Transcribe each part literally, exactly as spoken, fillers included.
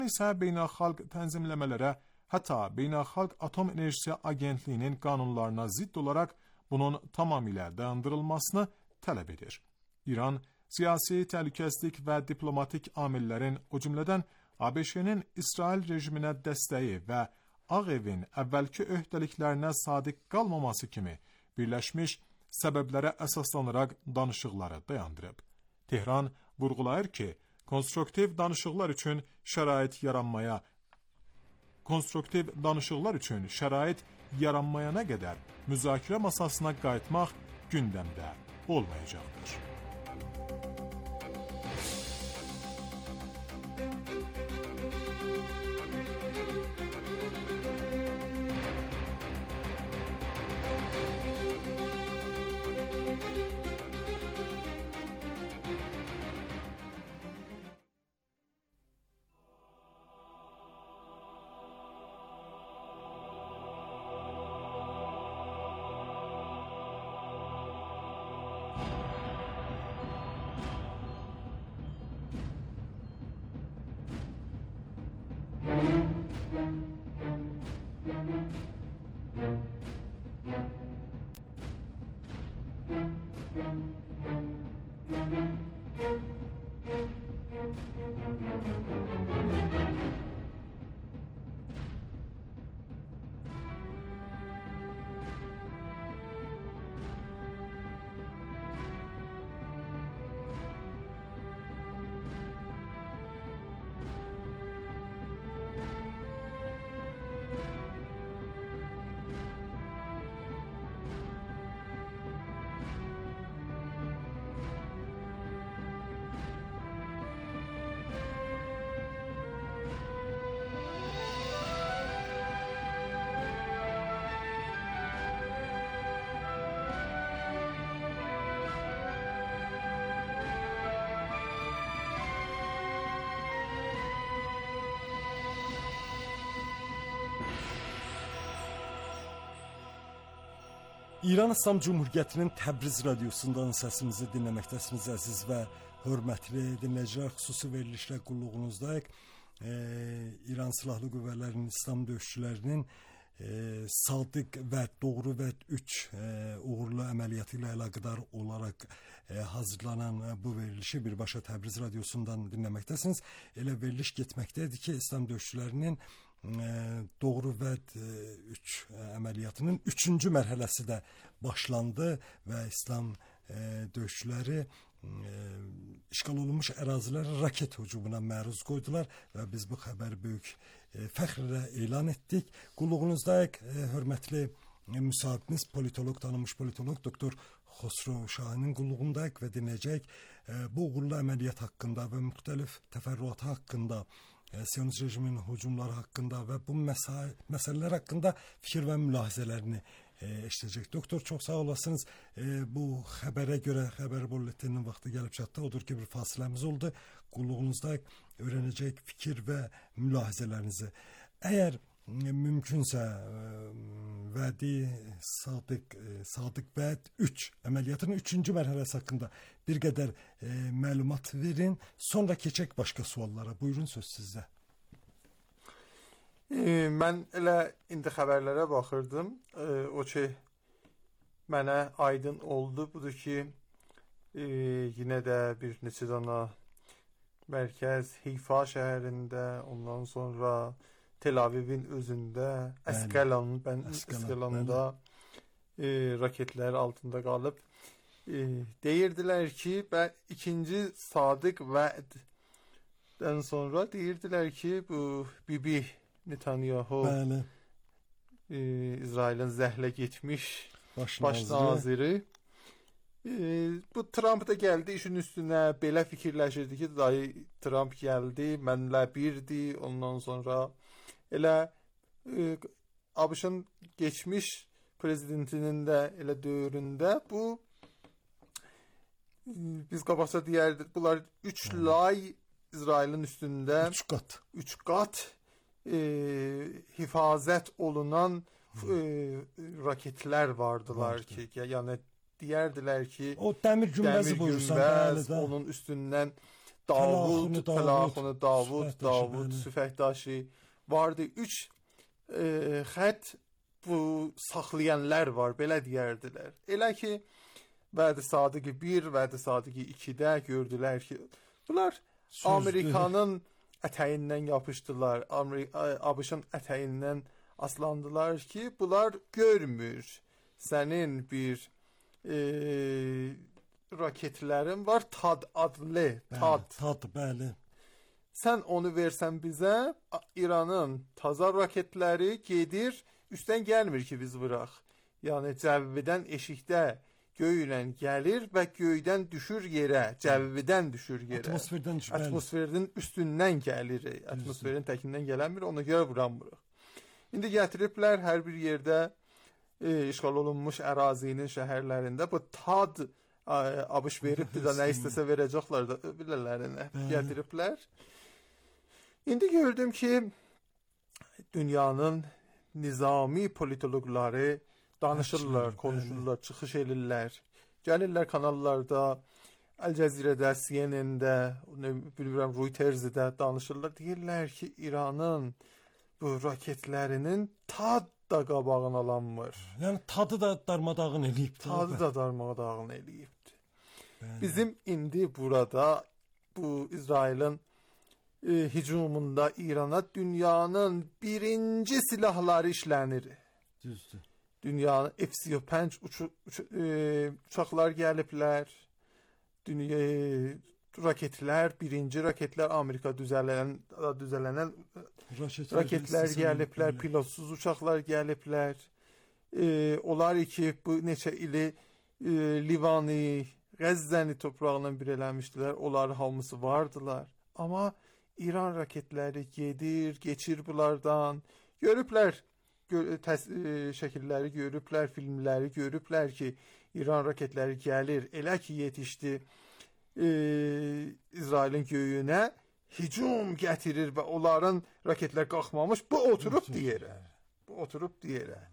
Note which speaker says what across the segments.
Speaker 1: isə beynəlxalq tənzimləmələrə, hətta Beynəlxalq Atom Enerjisi Agentliyinin qanunlarına zidd olaraq bunun tamamilə dayandırılmasını tələb edir. İran, siyasi təhlükəsizlik və diplomatik amillərin, o cümlədən ABŞ-nin İsrail rejiminə dəstəyi və Ağ Evin əvvəlki öhdəliklərinə sadiq qalmaması kimi birləşmiş səbəblərə əsaslanaraq danışıqları dayandırıb. Tehran vurğulayır ki, konstruktiv danışıqlar üçün şərait yaranmaya konstruktiv danışıqlar üçün şərait yaranmayana qədər müzakirə masasına qayıtmaq gündəmdə olmayacaqdır.
Speaker 2: İran İslam Cumhuriyyətinin Təbriz radiosundan səsimizi dinləməkdəsiniz əziz və hörmətli dinləyicilər, xüsusi verilişlə qulluğunuzdayıq. Ee, İran Silahlı Qüvvələrinin İslam döyüşçülərinin e, Sadiq və Doğru və üç e, uğurlu əməliyyatı ilə əlaqədar olaraq e, hazırlanan bu verilişi birbaşa Təbriz radiosundan dinləməkdəsiniz. Elə veriliş getməkdədir ki, İslam döyüşçülərinin Doğru və üç əməliyyatının üçüncü mərhələsi də başlandı və İslam döyüşçüləri işğal olunmuş ərazilərə raket hücumuna məruz qoydular və biz bu xəbəri böyük fəxrlə elan etdik. Qulluğunuzdayıq, hörmətli müsahibimiz, politolog, tanınmış politolog doktor Xosro Şahinin qulluğundayıq və dinləyəcək bu uğurlu əməliyyat haqqında və müxtəlif təfərrüatı haqqında, Siyonist rejimin hücumları haqqında və bu məsa- məsələlər haqqında fikir və mülahizələrini e, eşitəcək. Doktor, çox sağ olasınız. E, bu xəbərə görə, xəbər bulletininin vaxtı gəlib çatdı. Odur ki, bir fasiləmiz oldu. Qulluğunuzda öyrənəcək fikir və mülahizələrinizi. Əgər mümkünsə vədi Sadiq Sadiq Vəd üç əməliyyatının üçüncü mərhələsi haqqında bir qədər e, məlumat verin. Sonra keçək başqa suallara. Buyurun, söz sizdə.
Speaker 3: E, mən elə indi xəbərlərə baxırdım. E, o ki mənə aydın oldu. Budur ki e, yenə də bir neçə dana mərkəz Heyfa şəhərində, ondan sonra Tel Aviv'in özündə, Əsqəlan, ben Əsqəlanda e, raketlər altında qalıb. E, deyirdilər ki, ben ikinci Sadiq Vəddən sonra deyirdilər ki, bu Bibi Netanyahu e, İsrailin zəhlə getmiş baş, baş naziri. E, bu Trump da gəldi işin üstünə, belə fikirləşirdi ki, dayı Trump gəldi, mənlə birdi, ondan sonra elə e, ABŞ-ın geçmiş prezidentinin də elə dövründə bu e, biz qabaqca deyərdik, bunlar üç hmm. lay İsrailin üstündə üç qat üç qat e, hifazət olunan hmm. e, raketlər vardılar Vardı. ki, yəni deyərdilər ki,
Speaker 2: o dəmir günbəzi buyursan,
Speaker 3: günbəz, onun üstündən Davud,
Speaker 2: Felaxunu
Speaker 3: Felaxunu Davud,
Speaker 2: Süfəhdaşı,
Speaker 3: Davud,
Speaker 2: bəli.
Speaker 3: Süfəhdaşı vardı. Üç e, xətt bu saxlayanlar var, belə deyərdilər. Elə ki, Vədi Sadiqi bir, Vədi Sadiqi ikidə gördülər ki, bunlar
Speaker 2: Sözdür.
Speaker 3: Amerikanın ətəyindən yapışdılar, ABŞ-ın ətəyindən aslandılar ki, bunlar görmür. Sənin bir e, raketlərin var, Tad adlı, Tad.
Speaker 2: Bəli, Tad, bəli.
Speaker 3: Sən onu versən bizə, İranın taza raketləri gedir, üstdən gəlmir ki, biz vıraq. Yəni cəvvidən eşikdə göylə gəlir və göydən düşür yerə, cəvvidən düşür yerə.
Speaker 2: Atmosferdən düşür.
Speaker 3: Atmosferin üstündən gəlir. Atmosferin təkindən gəlmir, ona görə vuramırıq. İndi gətiriblər hər bir yerdə e, işğal olunmuş ərazinin şəhərlərində bu Tad ABŞ veribdir də nə istəsə verəcəklər də bilələrinə gətiriblər. İndi gördüm ki, dünyanın nizami politologları danışırlar, konuşurlar, çıxış edirlər. Gəlirlər kanallarda, Al Cəzirədə, C N N-də, bilmirəm Reuters-də danışırlar. Deyirlər ki, İranın bu raketlərinin Tad da qabağını alanmır.
Speaker 2: Yəni tadı da darmadağın eləyib.
Speaker 3: Tadı da darmadağın eləyibdir. Bizim indi burada bu İsrailin e, hücumunda İrana dünyanın birinci silahları işlənir.
Speaker 2: Düzdür.
Speaker 3: Dünyanın F C beş uç, uç, e, uçaqlar gəliblər. Dünya e, raketlər, birinci raketlər Amerika düzələn düzələnən raketlər, raketlər gəliblər, pilotsuz uçaqlar gəliblər. E, onlar ki bu neçə ili e, Livanı, Qəzzəni toprağından bir eləmişdilər. Onlar hamısı vardılar. Amma İran raketləri gedir, geçir bunlardan. Görüblər gö təs e, şəkilləri görüblər, filmləri görüblər ki, İran raketləri gəlir. Elə ki yetişdi e, İsrailin göyünə hücum gətirir və onların raketlər qalxmamış. Bu oturub deyirə. Bu oturub deyirə.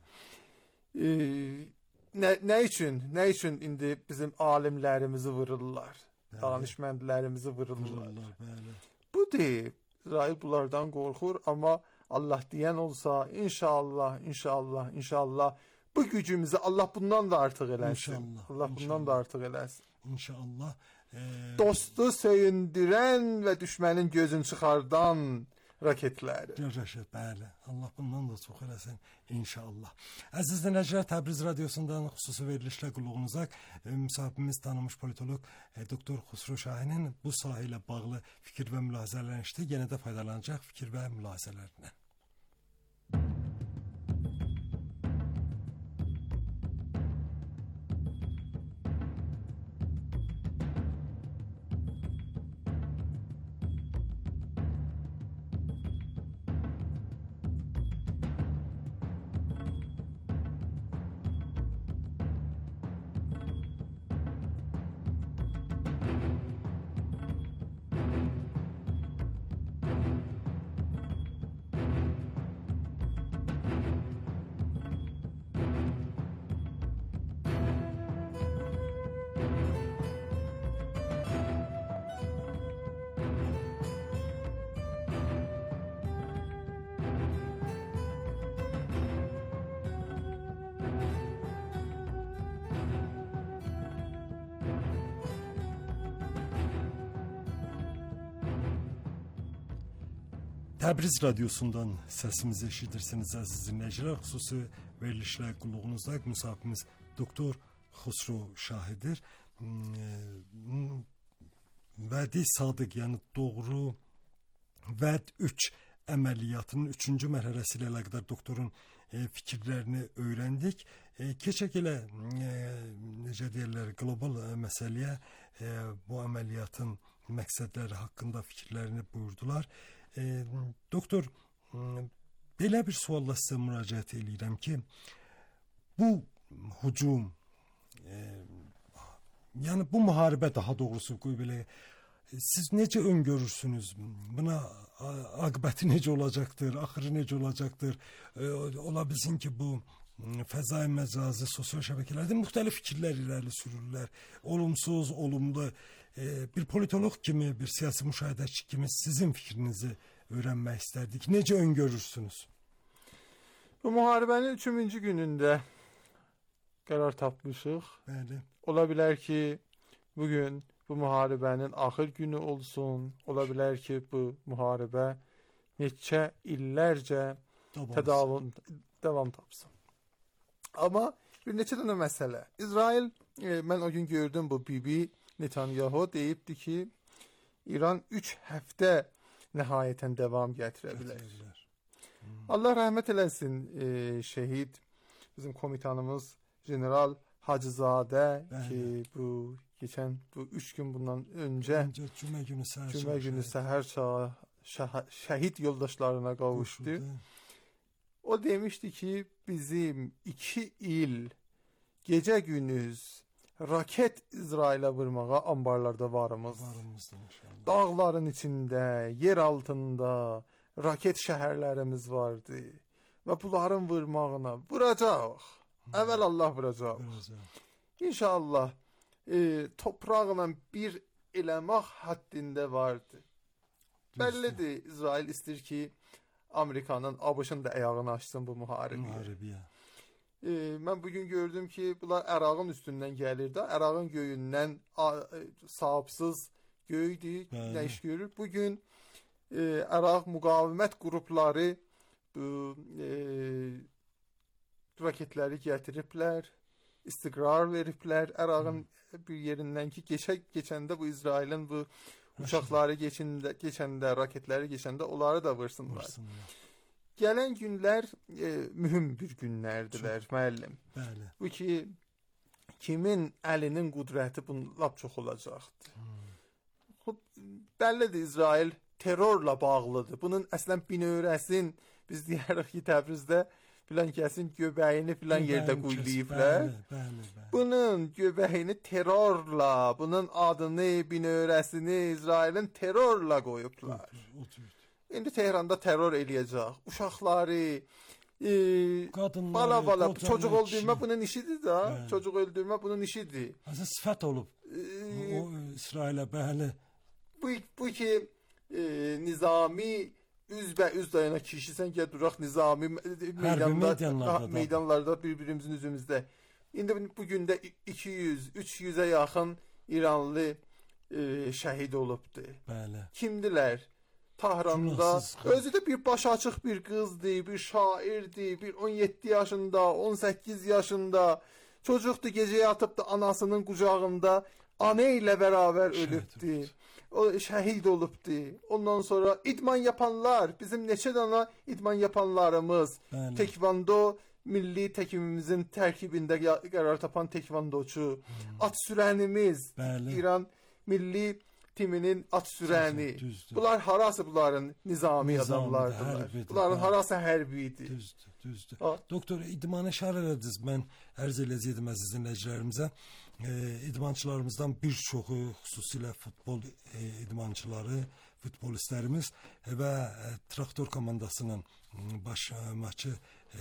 Speaker 3: E, nə, nə üçün? Nə üçün indi bizim alimlərimizi vururlar? Bəli. Danışmənlərimizi vururlar. Bəli. Bu deyib, İsrail bunlardan qorxur, amma Allah deyən olsa, inşallah, inşallah, inşallah bu gücümüzü Allah bundan da artıq eləsin.
Speaker 2: İnşallah.
Speaker 3: Allah bundan
Speaker 2: inşallah.
Speaker 3: da artıq eləsin.
Speaker 2: İnşallah. E...
Speaker 3: Dostu söyündürən və düşmənin gözünü çıxardan raketləri.
Speaker 2: Görüşür, bəli. Allah bundan da çox eləsin inşallah. Əziz dinləyicilər, Təbriz radiosundan xüsusi verilişlə qulluğunuza e, müsahibimiz tanınmış politolog e, doktor Xusro Şahinin bu sahə ilə bağlı fikir və mülahizələrini işdə yenə də faydalanacaq fikir və mülahizələrindən. Təbriz radiosundan səsimizi eşidirsiniz əziz dinləyicilər. Xüsusi verilişlə qulluğunuzda müsahibimiz doktor Xusro Şahidir. Vədi Sadiq, yəni doğru Vəd üç əməliyyatının üçüncü mərhələsi ilə əlaqədar doktorun e, fikirlərini öyrəndik. E, keçək elə e, necə deyirlər, qlobal e, məsələyə e, bu əməliyyatın məqsədləri haqqında fikirlərini buyurdular. E, doktor, e, belə bir sualla sizə müraciət edirəm ki, bu hücum, e, yəni bu müharibə daha doğrusu qoy belə, siz necə öngörürsünüz? Buna aqibəti necə olacaqdır, axırı necə olacaqdır? E, ola bilsin ki, bu fəzai məcazi sosial şəbəkələrdə müxtəlif fikirlər irəli sürürlər. Olumsuz, olumlu. e, bir politoloq kimi, bir siyasi müşahidəçi kimi sizin fikrinizi öyrənmək istərdik. Necə öngörürsünüz?
Speaker 3: Bu müharibənin üçüncü günündə qərar tapmışıq.
Speaker 2: Bəli.
Speaker 3: Ola bilər ki, bugün bu müharibənin axır günü olsun. Ola bilər ki, bu müharibə neçə illərcə tədavam, davam tapsın. Amma bir neçə dənə məsələ. İsrail, e, mən o gün gördüm bu Bibi Netanyahu deyibdi ki, İran üç həftə nəhayətən davam gətirə bilər. Allah rəhmət eləsin, e, şəhid bizim komutanımız General Hacızadə ki, bu geçən bu üç gün bundan öncə
Speaker 2: cümə günü səhər
Speaker 3: cümə günü səhər çağı şəhid yoldaşlarına qavuşdu. O demişdi ki, bizim iki il gecə gündüz raket İsrailə vurmağa ambarlarda varımız. Dağların içində, yer altında raket şəhərlərimiz vardı və bunların vurmağına vuracaq. Əvvəl Allah vuracaq. İnşallah e, topraqla bir eləmək həddində vardı. Bəllidir, İsrail istəyir ki, Amerikanın, ABŞ-ın da ayağını açsın bu müharibəyə. E, mən bugün gördüm ki, bunlar Ərağın üstündən gəlirdi. Ərağın göyündən sahibsiz göydü, nə iş görür. Bugün e, Əraq müqavimət qrupları bu e, raketləri gətiriblər, istiqrar veriblər. Ərağın bir yerindən ki, geçə, keçəndə bu İsrailin bu uçaqları geçəndə, keçəndə, raketləri geçəndə onları da vırsınlar. vırsınlar. Gələn günlər e, mühüm bir günlərdilər, çox, müəllim. Bəli. Bu ki, kimin əlinin qüdrəti bunun lap çox olacaqdır. Hmm. Bəllidir, İsrail terrorla bağlıdır. Bunun əslən binöyrəsin, biz deyərik ki, Təbrizdə filan kəsin göbəyini filan yerdə quyulayıblar. Bunun göbəyini terrorla, bunun adını, binöyrəsini İsrailin terrorla qoyublar. İndi Tehranda terror eləyəcək. Uşaqları, e, qadınları, bala bala, çocuq öldürmə bunun işidir da. Bəli. Çocuq öldürmə bunun işidir.
Speaker 2: Aslında sifət olub. E, o İsrailə, bəli.
Speaker 3: Bu, bu ki, e, nizami üzbə üz dayana kişisən ki, duraq nizami meydanda, meydanlarda bir-birimizin üzümüzdə. İndi bugün də iki yüz üç yüzə yaxın İranlı e, şəhid olubdu. Bəli. Kimdilər? Tahranda özü də bir baş açıq bir qızdı, bir şairdi, bir on yeddi yaşında, on səkkiz yaşında çocuqdu, gecə yatıbdı anasının qucağında, ana ilə bərabər ölübdü. O şəhid olubdu. Ondan sonra idman yapanlar, bizim neçə dana idman yapanlarımız, bəli. Tekvando milli təkimimizin tərkibində qərar tapan tekvandoçu, hmm. at sürənimiz, bəli. İran milli timinin at sürəni. Düzdür. Bunlar harası bunların nizami, nizami adamlardılar. Bunların harası hərbi idi.
Speaker 2: Düzdür, düzdür. Ha? Doktor, idmana şərh elədiniz. Mən ərz eləyəcəydim əziz dinləyicilərimizə. E, idmançılarımızdan bir çoxu, xüsusilə futbol e, idmançıları, futbolistlərimiz e, və e, traktor komandasının baş maçı e,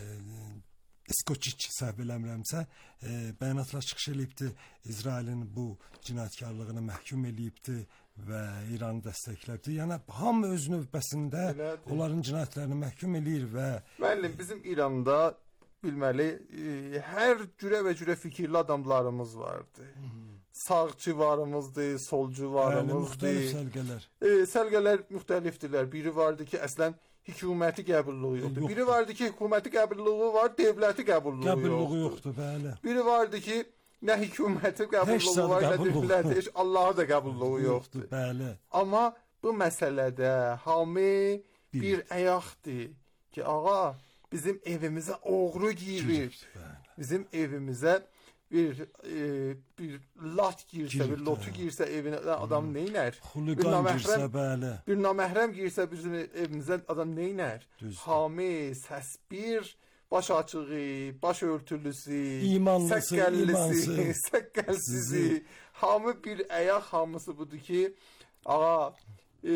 Speaker 2: Skoçiç səhv eləmirəmsə, e, bəyanatlar çıxış eləyibdi. İsrailin bu cinayətkarlığını məhkum eləyibdi və İranı dəstəklədi. Yəni hamı öz növbəsində elədir. Onların cinayətlərini məhkum eləyir və
Speaker 3: müəllim, bizim İranda bilməli e, hər cürə və cürə fikirli adamlarımız vardı. Hmm. Sağçı varımızdı, solcu varımızdı.
Speaker 2: Bəli, müxtəlif səlqələr.
Speaker 3: E, səlqələr müxtəlifdirlər. Biri vardı ki, əslən hökuməti qəbulluğu yoxdur. Biri vardı ki, hökuməti qəbulluğu var, devləti qəbulluğu, qəbulluğu yoxdur.
Speaker 2: Bəli.
Speaker 3: Biri vardı ki, nə hökuməti qəbulluğu var, nə devləti, heç Allah'a da qəbulluğu yoxdur.
Speaker 2: Bəli.
Speaker 3: Amma bu məsələdə hamı bir, bir ayaqdır ki, ağa, bizim evimizə oğru girir. Bizim evimizə bir e, bir lat girsə, Girib, bir lotu girsə evinə adam hmm. neynər?
Speaker 2: Bir naməhrəm, bəli.
Speaker 3: Bir naməhrəm girsə bizim evimizə adam neynər? Hami, səsbir, baş açığı, baş örtülüsü,
Speaker 2: imanlısı,
Speaker 3: səkkəllisi, səkkəlsizi, hamı bir ayaq hamısı budur ki, ağa, e,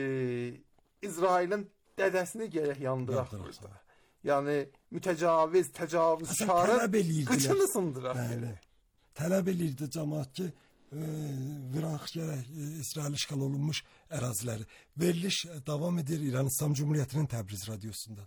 Speaker 3: İsrailin dədəsini gərək yandıraq burada. Yəni mütəcaviz, təcavüzkarın qıçını sındıraq.
Speaker 2: Bəli. Tələb eləyirdi cəmaət ki, viran gərək İsrail işğal olunmuş əraziləri. Veriliş davam edir İran İslam Cumhuriyeti'nin Təbriz radyosundan.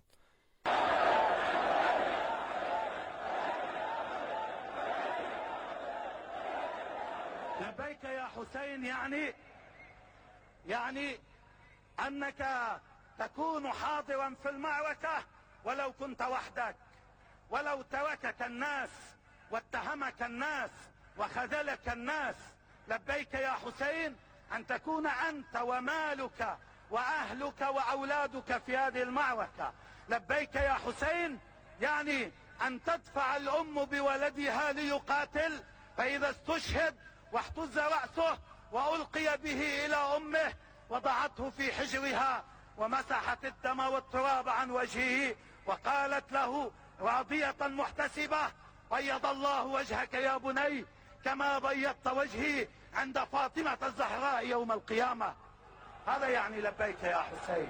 Speaker 4: لبيك يا حسين يعني يعني أنك تكون حاضرا في المعركة ولو كنت وحدك، ولو تركك الناس واتهمك الناس وخذلك الناس. لبيك يا حسين أن تكون أنت ومالك وأهلك وأولادك في هذه المعركة. لبيك يا حسين يعني أن تدفع الأم بولدها ليقاتل، فإذا استشهد واحتز رأسه وألقي به إلى أمه وضعته في حجرها ومسحت الدم والتراب عن وجهه وقالت له راضية محتسبة: بيض الله وجهك يا بني كما بيضت وجهي عند فاطمة الزهراء يوم القيامة. هذا يعني لبيك يا حسين.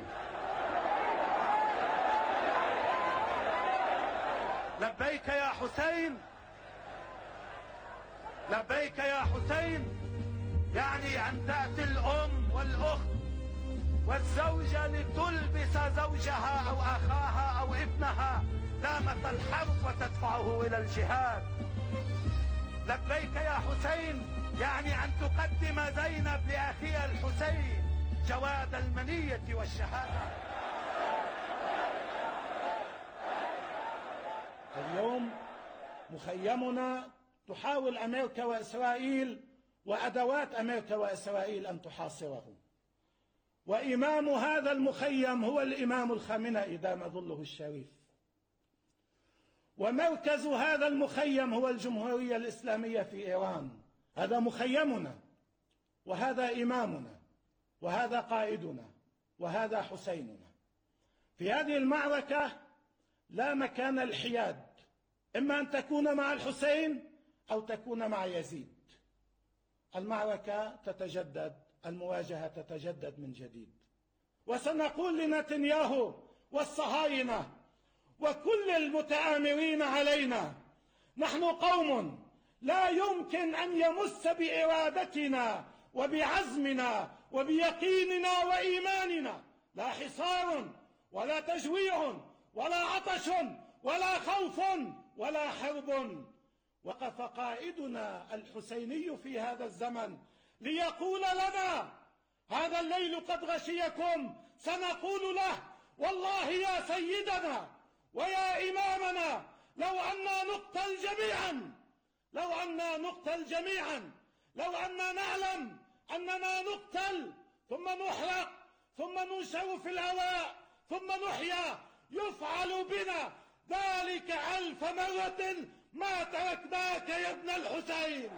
Speaker 4: لبيك يا حسين. لبيك يا حسين يعني أن تأتي الأم والأخت والزوجة لتلبس زوجها أو أخاها أو ابنها لامة الحرب وتدفعه إلى الجهاد. لبيك يا حسين يعني أن تقدم زينب لأخيها الحسين جواد المنية والشهادة. اليوم مخيمنا تحاول أمريكا وإسرائيل وأدوات أمريكا وإسرائيل أن تحاصره، وإمام هذا المخيم هو الإمام الخامنئي دام ظله الشريف، ومركز هذا المخيم هو الجمهورية الإسلامية في إيران. هذا مخيمنا، وهذا إمامنا، وهذا قائدنا، وهذا حسيننا. في هذه المعركة لا مكان الحياد، إما أن تكون مع الحسين أو تكون مع يزيد. المعركة تتجدد، المواجهة تتجدد من جديد. وسنقول لنتنياهو والصهاينة وكل المتآمرين علينا: نحن قوم لا يمكن أن يمس بإرادتنا وبعزمنا وبيقيننا وإيماننا لا حصار ولا تجويع ولا عطش ولا خوف ولا حرب. وقف قائدنا الحسيني في هذا الزمن ليقول لنا: هذا الليل قد غشيكم. سنقول له: والله يا سيدنا ويا إمامنا لو أننا نقتل جميعا، لو أننا نقتل جميعا، لو أننا نعلم أننا نقتل ثم نحرق ثم ننشر في الهواء ثم نحيا يفعل بنا ذلك ألف مرة ما تركناك يا ابن الحسين.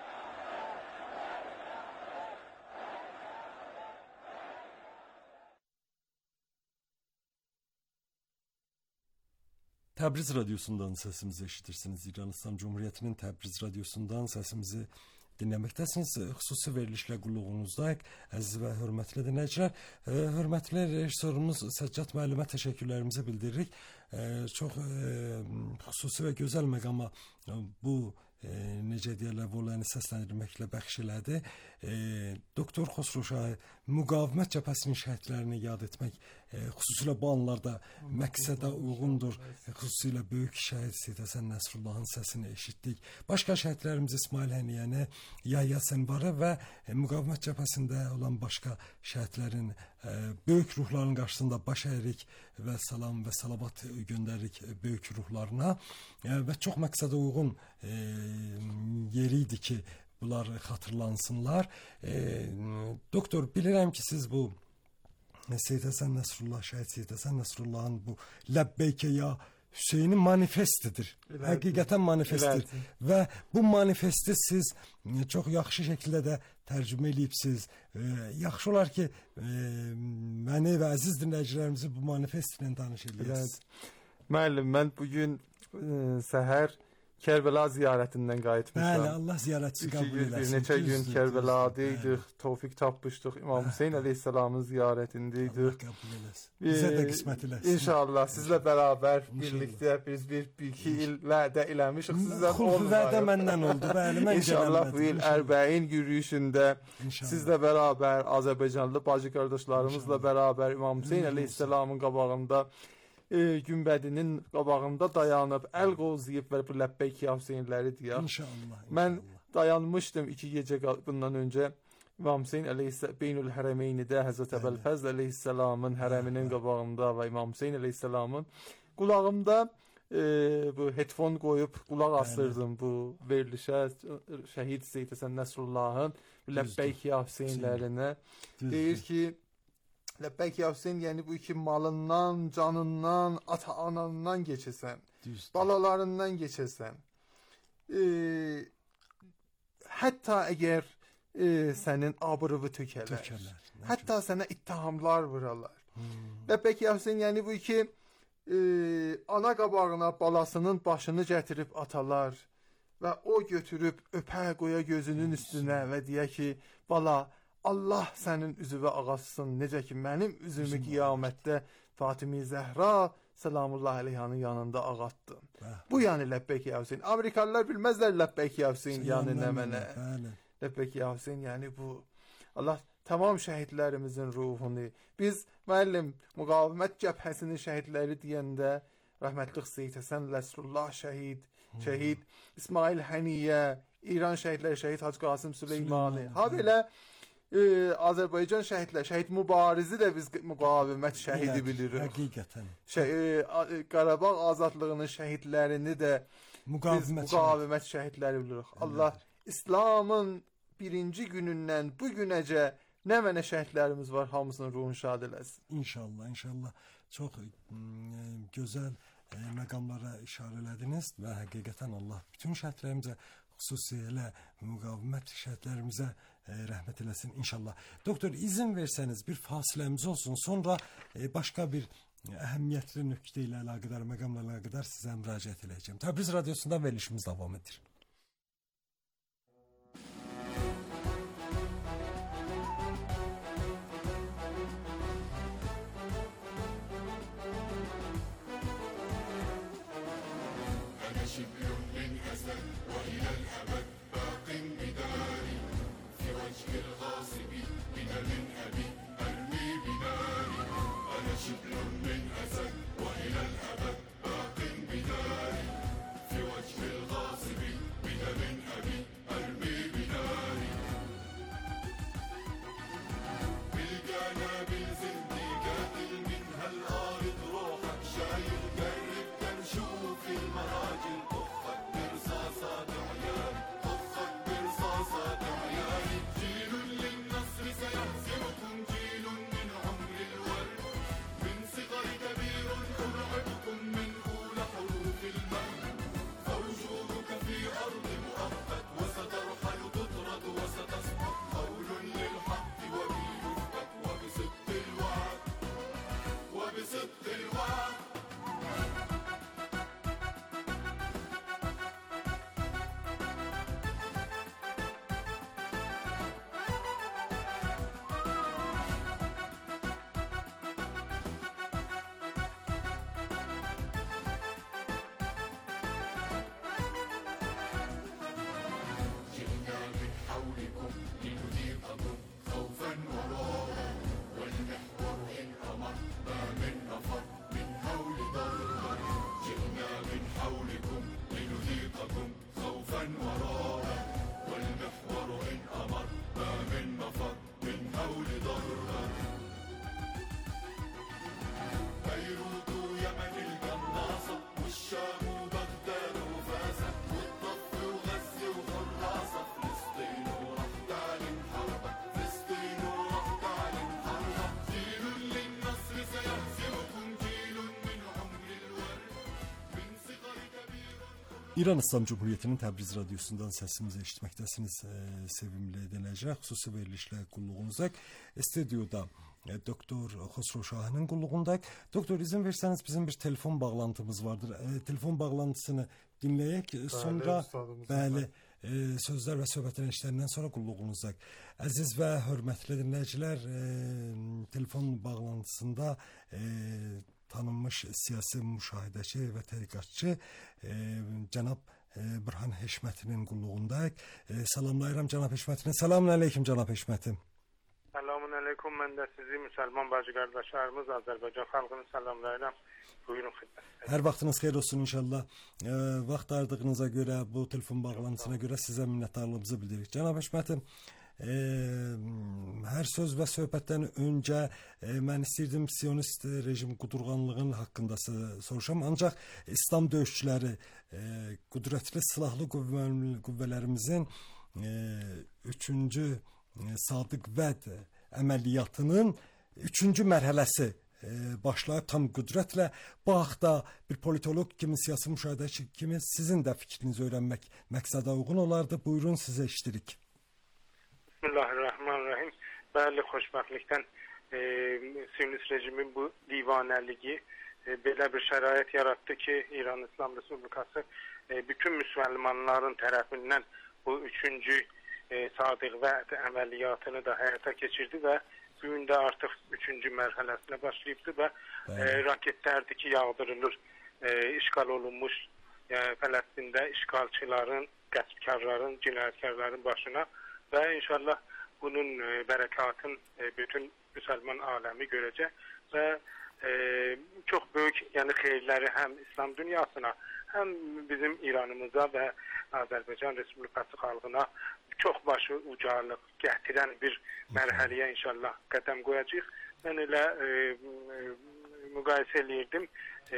Speaker 2: Təbriz radyosundan səsimizi eşidirsiniz. İran İslam Cumhuriyeti'nin Təbriz radyosundan səsimizi dinləməkdəsiniz. Xüsusi verilişlə qulluğunuzdayıq. Əziz və hörmətli dinləyicilər, hörmətli rejissorumuz Səccad müəllimə təşəkkürlərimizi bildiririk. Çox xüsusi və gözəl məqama bu necə deyirlər, volanı səsləndirməklə bəxş elədi. Doktor Xosrow Şahi müqavimət cəbhəsinin şəhidlərini yad etmək xüsusilə bu anlarda məqsədə uyğundur. Xüsusilə böyük şəhid Seyid Həsən Nəsrullahın səsini eşitdik. Başqa şəhidlərimiz İsmail Həniyəni, Yahya Sənbarı və müqavimət cəbhəsində olan başqa şəhidlərin böyük ruhların qarşısında baş əyirik və salam və salavat göndəririk böyük ruhlarına və çox məqsədə uyğun yeri idi ki, bunlar xatırlansınlar. Doktor, bilirəm ki, siz bu Seyid Həsən Nəsrullah, şəhid Seyid Həsən Nəsrullahın bu Ləbbeykə ya Hüseynin manifestidir. İlərdi. Həqiqətən manifestidir. İlərdi. Və bu manifesti siz çox yaxşı şəkildə də tərcümə edibsiniz. Yaxşı olar ki, məni və əziz dinləyicilərimizi bu manifest ilə tanış edəsiniz.
Speaker 3: Müəllim, mən bugün e, səhər Kərbəla ziyarətindən qayıtmışam.
Speaker 2: Bəli, Allah ziyarətçi qəbul eləsin.
Speaker 3: Bir neçə gün Kərbəlada idik, Tövfiq tapmışdıq. İmam Hüseyn əleyhissalamın ziyarətində idik.
Speaker 2: Allah qəbul eləsin. Bizə də qismət eləsin.
Speaker 3: İnşallah sizlə bərabər birlikdə biz bir iki il vədə eləmişik. Sizlə
Speaker 2: oldu. Vədə məndən oldu. Bəli, mən
Speaker 3: İnşallah bu il Ərbəin yürüyüşündə sizlə bərabər Azərbaycanlı bacı qardaşlarımızla bərabər İmam Hüseyn əleyhissalamın qabağında E, günbədinin qabağında dayanıb, əl qozlayıb və bu ləbbeyk ya Hüseynləri deyək.
Speaker 2: İnşallah.
Speaker 3: Mən dayanmışdım iki gecə bundan öncə İmam Hüseyn əleyhissalam Beynül Hərəmeynidə Həzrət Əbəlfəzl əleyhissalamın hərəminin qabağında və İmam Hüseyn əleyhissalamın qulağımda e, bu headphone qoyub qulaq asırdım bu verilişə şəhid Seyyid Həsən Nəsrullahın ləbbeyk ya Hüseynlərinə. Deyir ki Ləbbeyk ya Hüseyn, yəni bu iki malından, canından, ata-anandan keçəsən, balalarından keçəsən. E, hətta əgər e, sənin abırıvı tökələr, tökələr hətta sənə ittihamlar vuralar. Hmm. Ləbbeyk ya Hüseyn, yəni bu iki e, ana qabağına balasının başını gətirib atalar və o götürüb öpə qoya gözünün üstünə və deyə ki, bala, Allah sənin üzüvə ağasısın, necə ki mənim üzümü qiyamətdə Fatimi Zəhra salamullah aleyhanın yanında ağatdın. Bu yəni Ləbbeyk ya Hüseyn. Amerikalılar bilməzlər Ləbbeyk ya Hüseyn yəni nə mənə. Ləbbeyk ya Hüseyn yəni bu. Allah tamam şəhidlərimizin ruhunu. Biz müəllim müqavimət cəbhəsinin şəhidləri deyəndə rəhmətli Seyyid Həsən Nəsrullah şəhid, şəhid İsmail Həniyə, İran şəhidləri şəhid Hacı Qasım Süleymani. Ha belə Ee, Azərbaycan şəhidlər, şəhid mübarizi də biz müqavimət şəhidi bilirik.
Speaker 2: Həqiqətən.
Speaker 3: Şə, e, Qarabağ azadlığının şəhidlərini də müqavimət, biz müqavimət şəhidləri bilirik. Allah İslamın birinci günündən bu günəcə nə mənə şəhidlərimiz var, hamısının ruhunu şad eləsin.
Speaker 2: İnşallah, inşallah. Çox e, gözəl e, məqamlara işarə elədiniz və həqiqətən Allah bütün şəhidlərimizə, xüsusilə müqavimət şəhidlərimizə e, rəhmət eləsin inşallah. Doktor, izin versəniz bir fasiləmiz olsun, sonra e, başqa bir əhəmiyyətli nöqtə ilə əlaqədar, məqamla əlaqədar sizə müraciət edəcəm. Təbriz Radiosu'nda verilişimiz davam edir. İran İslam Cumhuriyyətinin Təbriz Radiosu'ndan səsimizi eşitməkdəsiniz, e, sevimli dinləyicilər, xüsusi verilişlə qulluğunuza. Studiyada doktor Xosrov Şahinin qulluğundayıq. Doktor, izin versəniz bizim bir telefon bağlantımız vardır. E, telefon bağlantısını dinləyək. Sonra bəli, e, sözlər və söhbətlərin işlərindən sonra qulluğunuzdayıq. Əziz və hörmətli dinləyicilər, e, telefon bağlantısında e, tanınmış siyasi müşahidəçi və tədqiqatçı e, cənab e, Burhan Heşmətinin qulluğundayıq. E, salamlayıram cənab Heşmətini. Selamun aleyküm cənab Heşmətim.
Speaker 5: Selamun aleyküm. Mən də sizi müsəlman bacı qardaşlarımız Azərbaycan xalqını salamlayıram. Buyurun xidmət.
Speaker 2: Hər vaxtınız xeyir olsun inşallah. E, vaxt ayırdığınıza görə, bu telefon bağlantısına görə sizə minnətdarlığımızı bildiririk. Cənab Heşmətim, e, hər söz və söhbətdən öncə e, mən istəyirdim Siyonist rejim qudurğanlığının haqqında soruşam. Ancaq İslam döyüşçüləri, e, qüdrətli silahlı qüvvələrimizin e, üçüncü e, Sadiq Vəd əməliyyatının üçüncü mərhələsi e, başlayıb tam qüdrətlə. Bu haqda bir politolog kimi, siyasi müşahidəçi kimi sizin də fikrinizi öyrənmək məqsədə uyğun olardı. Buyurun, sizə eşidirik.
Speaker 5: Bismillahirrahmanirrahim. Bəli, xoşbəxtlikdən e, Siyonist rejimin bu divanəliyi e, belə bir şərait yaratdı ki, İran İslam Respublikası e, bütün müsəlmanların tərəfindən bu üçüncü e, Sadiq Vəd əməliyyatını da həyata keçirdi və bu gün də artıq üçüncü mərhələsinə başlayıbdı və e, raketlərdir ki, yağdırılır e, işğal olunmuş e, Fələstində işğalçıların, qəsbkarların, cinayətkarların başına və inşallah bunun e, bərəkatın e, bütün müsəlman aləmi görəcək və e, çox böyük yəni xeyirləri həm İslam dünyasına, həm bizim İranımıza və Azərbaycan Respublikası xalqına çox başı ucalıq gətirən bir mərhələyə inşallah qədəm qoyacağıq. Mən elə e, e, müqayisə eləyirdim. E,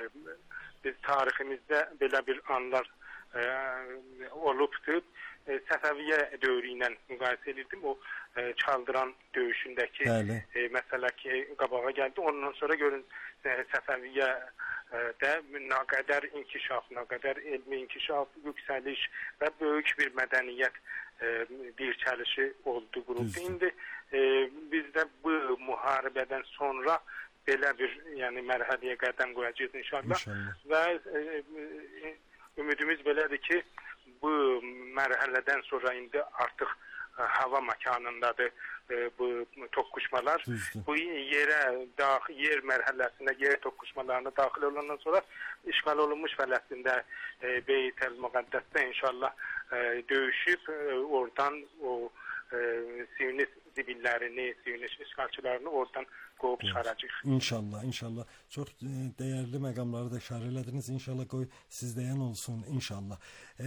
Speaker 5: biz tariximizdə belə bir anlar e, olubdur. E, Səfəviyyə dövrü ilə müqayisə edirdim. O e, Çaldıran döyüşündəki e, məsələ ki, qabağa gəldi. Ondan sonra görün e, Səfəviyyə də nə qədər inkişaf, nə qədər elmi inkişaf, yüksəliş və böyük bir mədəniyyət e, dirçəlişi oldu qrupda. İndi e, biz də bu müharibədən sonra belə bir yəni mərhələyə qədəm qoyacağıq inşallah. İnşallah. Və e, e, ümidimiz belədir ki, bu mərhələdən sonra indi artıq e, hava məkanındadır e, bu toqquşmalar. Düzdür. Bu yerə daxil yer mərhələsinə yer toqquşmalarına daxil olandan sonra işğal olunmuş Fələstində e, Beyt-əl-Müqəddəsdə inşallah e, döyüşüb e, oradan o e, Siyonist zibillərini, Siyonist işğalçılarını oradan qovub çıxaracaq.
Speaker 2: İnşallah, inşallah. Çox e, dəyərli məqamları da işarə elədiniz. İnşallah qoy sizdəyən olsun inşallah. E,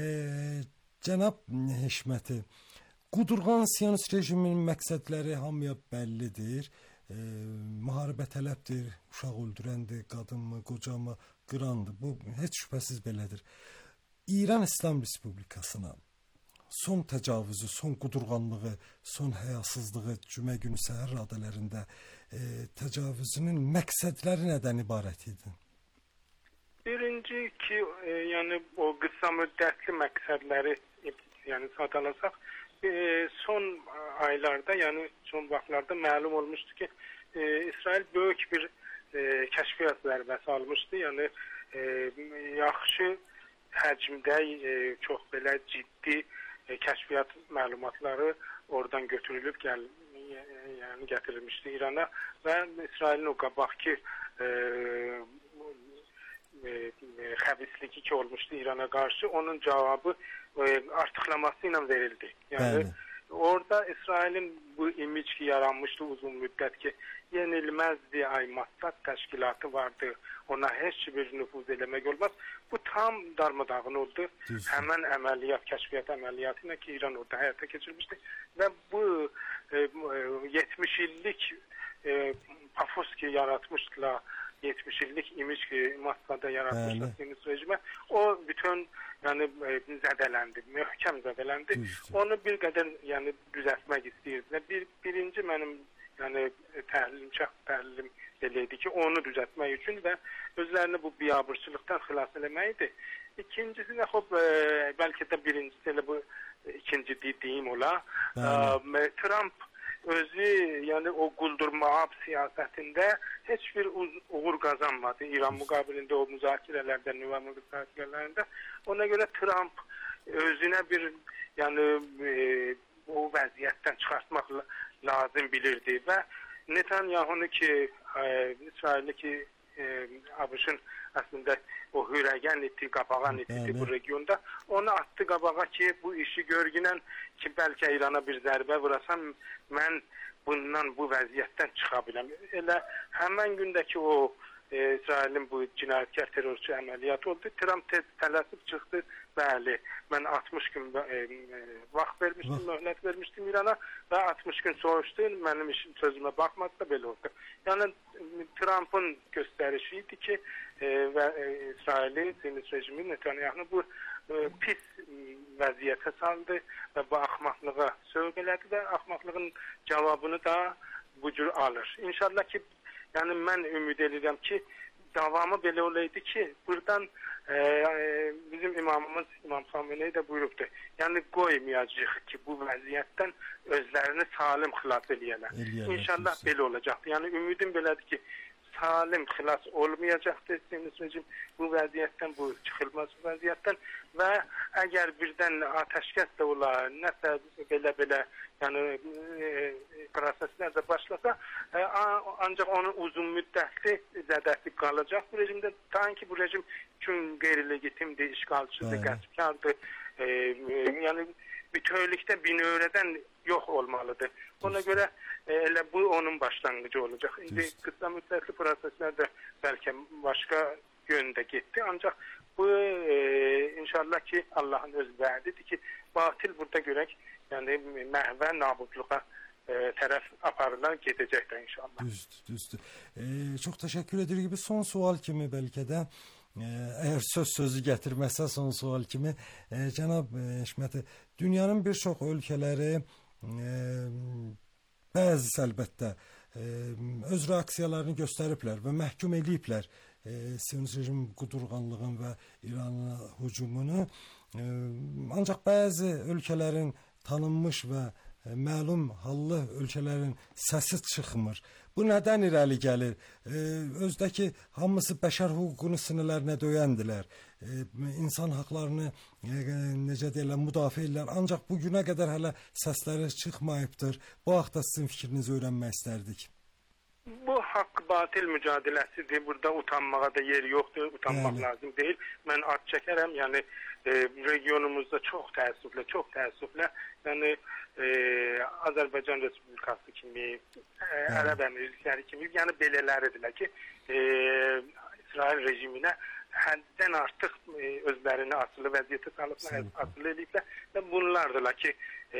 Speaker 2: cənab Heşməti, qudurğan Siyonist rejiminin məqsədləri hamıya bəllidir. E, müharibə tələbdir, uşaq öldürəndir, qadınmı, qocamı, qırandır. Bu heç şübhəsiz belədir. İran İslam Respublikasına son təcavüzü, son qudurğanlığı, son həyasızlığı cümə günü səhər radələrində e, təcavüzünün məqsədləri nədən ibarət idi?
Speaker 5: Birinci ki, e, yəni o qısa müddətli məqsədləri yəni sadalasaq, e, son aylarda, yəni son vaxtlarda məlum olmuşdu ki, e, İsrail böyük bir e, kəşfiyyat zərbəsi almışdı. Yəni e, yaxşı həcmdə e, çox belə ciddi e, kəşfiyyat məlumatları oradan götürülüb gəl, e, yəni gətirilmişdi İrana və İsrailin o qabaqki e, e, xəbisliki ki olmuşdu İrana qarşı, onun cavabı e, artıqlaması ilə verildi. Yəni bəli. Orada İsrailin bu imic ki yaranmışdı uzun müddət ki, yenilməzdi, ay Mossad təşkilatı vardı, ona heç bir nüfuz eləmək olmaz. Bu tam darmadağın oldu. Düzdür. Həmən əməliyyat, kəşfiyyat əməliyyatı ilə ki İran orada həyata keçirmişdi və bu e, yetmiş illik e, pafos ki yaratmışdılar, yetmiş illik imic ki Mossadda yaratmışlar Siyonist rejimə, o bütün yəni e, zədələndi, möhkəm zədələndi. Düzdür. Onu bir qədər yəni düzəltmək istəyirdilər. Bir, birinci mənim yəni təhlilim, şəxs təhlilim eləydi ki, onu düzəltmək üçün və özlərini bu biabırçılıqdan xilas eləməkdir. İkincisi də xop, e, bəlkə də birincisi elə bu ikinci dediyim ola. E, Trump özü, yəni o quldurma siyasətində heç bir uğur qazanmadı. İran müqabilində o müzakirələrdə, nüvə müzakirələrində. Ona görə Trump özünə bir, yəni e, o vəziyyətdən çıxartmaq lazım bilirdi və Netanyahu-nu ki, e, İsrail'i ki, e, ABŞ-ın əslində o hürəgən etdi, qabağan etdi bu regionda. Onu attı qabağa ki, bu işi görgünən ki, bəlkə İrana bir zərbə vurasam, mən bundan, bu vəziyyətdən çıxa biləm. Elə həmən gündəki o e, İsrailin bu cinayətkar terörçü əməliyyatı oldu. Trump tələsib çıxdı. Bəli, mən altmış gün e, e, vaxt vermişdim, möhlət vermişdim İrana və altmış gün soruşdu. Mənim işim sözümə baxmadı da belə oldu. Yəni Trump'ın göstərişi idi ki, e, və e, İsraili, Siyonist rejimi Netanyahu bu e, pis vəziyyətə saldı və bu axmaqlığa sövq elədi və axmaqlığın cavabını da bu cür alır. İnşallah ki, yəni mən ümid edirəm ki, davamı belə olaydı ki, buradan e, e, bizim imamımız İmam Xamenei də buyurubdu. Yəni qoymayacaq ki, bu vəziyyətdən özlərini salim xilas eləyələr. İnşallah belə olacaqdır. Yəni ümidim belədir ki, salim xilas olmayacaqdır Siyonist rejim bu vəziyyətdən, bu çıxılmaz vəziyyətdən və əgər birdən atəşkəs də olar, nəsə belə-belə yəni e, proseslər də başlasa, e, ancaq onun uzun müddətli zədəsi qalacaq bu rejimdə. Ta ki bu rejim üçün qeyri-legitimdir, işğalçıdır, qəsbkardır. E, e, yəni bütövlükdə binövrədən yox olmalıdır. Ona görə e, elə bu onun başlanğıcı olacaq. İndi qısa müddətli proseslər də bəlkə başqa yöndə getdi. Ancaq bu e, inşallah ki Allahın öz vədidir ki, batil burada görək, yəni məhvə, nabudluğa e, tərəf aparılan gedəcəkdir inşallah.
Speaker 2: Düzdür, düzdür. E, çox təşəkkür edirik. Bir son sual kimi bəlkə də e, əgər söz sözü gətirməsə son sual kimi e, cənab Hikmət, dünyanın bir çox ölkələri e, bəzisi əlbəttə e, öz reaksiyalarını göstəriblər və məhkum ediblər e, Siyonist rejim qudurğanlığın və İranın hücumunu. E, ancaq bəzi ölkələrin tanınmış və e, məlum hallı ölkələrin səsi çıxmır. Bu nədən irəli gəlir? E, özdəki hamısı bəşər hüququnu sinirlərinə döyəndilər. E, insan haqlarını e, necə deyirlər, müdafiə edirlər. Ancaq bu günə qədər hələ səsləri çıxmayıbdır. Bu haqda sizin fikrinizi öyrənmək istərdik.
Speaker 5: Bu haqq batil mücadeləsidir. Burada utanmağa da yer yoxdur. Utanmaq yəni lazım deyil. Mən ad çəkərəm. Yəni e, regionumuzda çox təəssüflə, çox təəssüflə, yəni e, Azərbaycan Respublikası kimi, e, Ərəb Əmirlikləri kimi, yəni belələridirlər ki, e, İsrail rejiminə həddən artıq e, özlərini asılı vəziyyətə salıblar, asılı ediblər və bunlardırlar ki, e,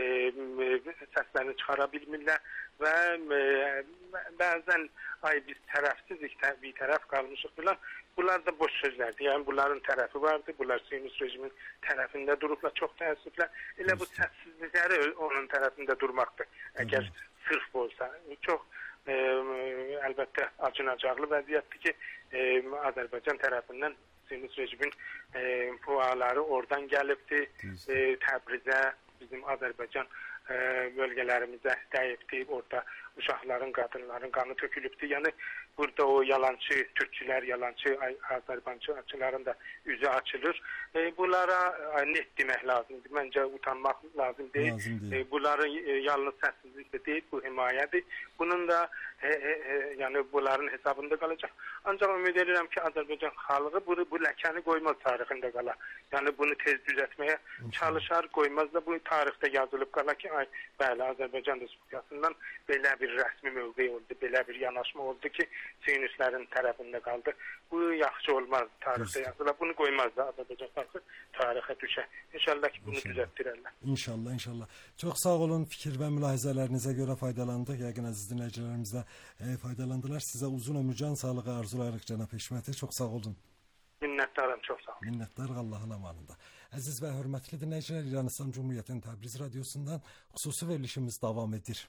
Speaker 5: səslərini çıxara bilmirlər və e, bəzən ay biz tərəfsizik, bir tərəf qalmışıq filan. Bunlar da boş sözlərdir. Yəni bunların tərəfi vardı. Bunlar Siyonist rejimin tərəfində durublar, çox təəssüflər. Elə bu səssizlikləri onun tərəfində durmaqdır. Əgər sırf olsa. Çox e, əlbəttə acınacaqlı vəziyyətdir ki, e, Azərbaycan tərəfindən Siyonist rejimin e, puaları oradan gəlibdir. E, Təbrizə, bizim Azərbaycan e, bölgələrimizə dəyibdir. Orada uşaqların, qadınların qanı tökülübdür. Yəni burada o yalancı türkçülər, yalancı Azərbaycançıların da üzü açılır. E, bunlara e, net demək lazımdır. Məncə utanmaq lazım deyil. Lazım deyil. E, bunların e, yalnız səssizlik de deyil, bu himayədir. Bunun da e, e, e, yəni bunların hesabında qalacaq. Ancaq ümid edirəm ki, Azərbaycan xalqı bu, bu ləkəni qoymaz tarixində qala. Yəni bunu tez düzəltməyə çalışar, qoymaz da bu tarixdə yazılıb qala ki, ay, bəli, Azərbaycan Respublikasından belə bir rəsmi mövqe oldu, belə bir yanaşma oldu ki, Siyonistlərin tərəfində qaldı. Bu yaxşı olmaz tarixdə yazılır. Bunu qoymaz da Azərbaycan xalqı tarixə düşər. İnşallah ki, bunu düzəltdirərlər.
Speaker 2: İnşallah, inşallah. Çox sağ olun, fikir və mülahizələrinizə görə faydalandıq. Yəqin əziz dinləyicilərimiz də e, faydalandılar. Sizə uzun ömür, can sağlığı arzulayırıq cənab Hikmət. Çox sağ olun.
Speaker 5: Minnətdaram, çox sağ olun.
Speaker 2: Minnətdarıq Allahın amanında. Əziz və hörmətli dinləyicilər, İran İslam Cümhuriyyətinin Təbriz radiosundan xüsusi verilişimiz davam edir.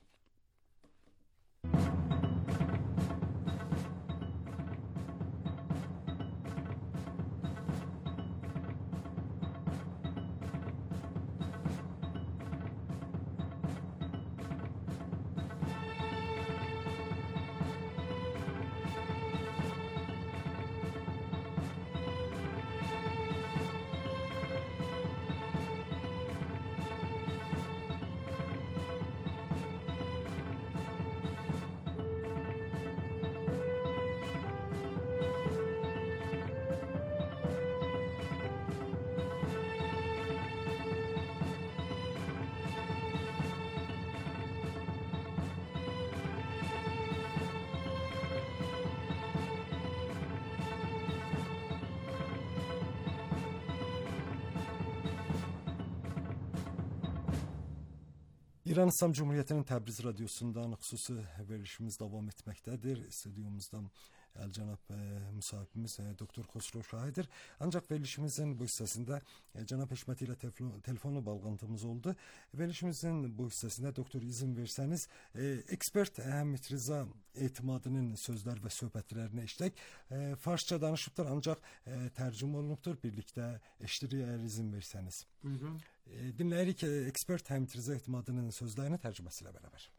Speaker 2: İran İslam Cumhuriyyətinin Təbriz radiosundan xüsusi verilişimiz davam etməkdədir. Stüdyomuzdan Əlcənab e, müsahibimiz e, doktor Xosrow Şahidir. Ancaq verilişimizin bu hissəsində e, cənab Hikmət ilə telefon, telefonla bağlantımız oldu. Verilişimizin bu hissəsində doktor izin versəniz, e, ekspert Əhəmid Rza Etimadının sözlər və söhbətlərini eşitək. E, Farsça danışıbdır, ancaq e, tərcümə olunubdur. Birlikdə eşidirik, əgər izin versəniz.
Speaker 3: Buyurun.
Speaker 2: E, dinləyirik e, ekspert Əhəmid Rza Etimadının sözlərini tərcüməsi ilə bərabər.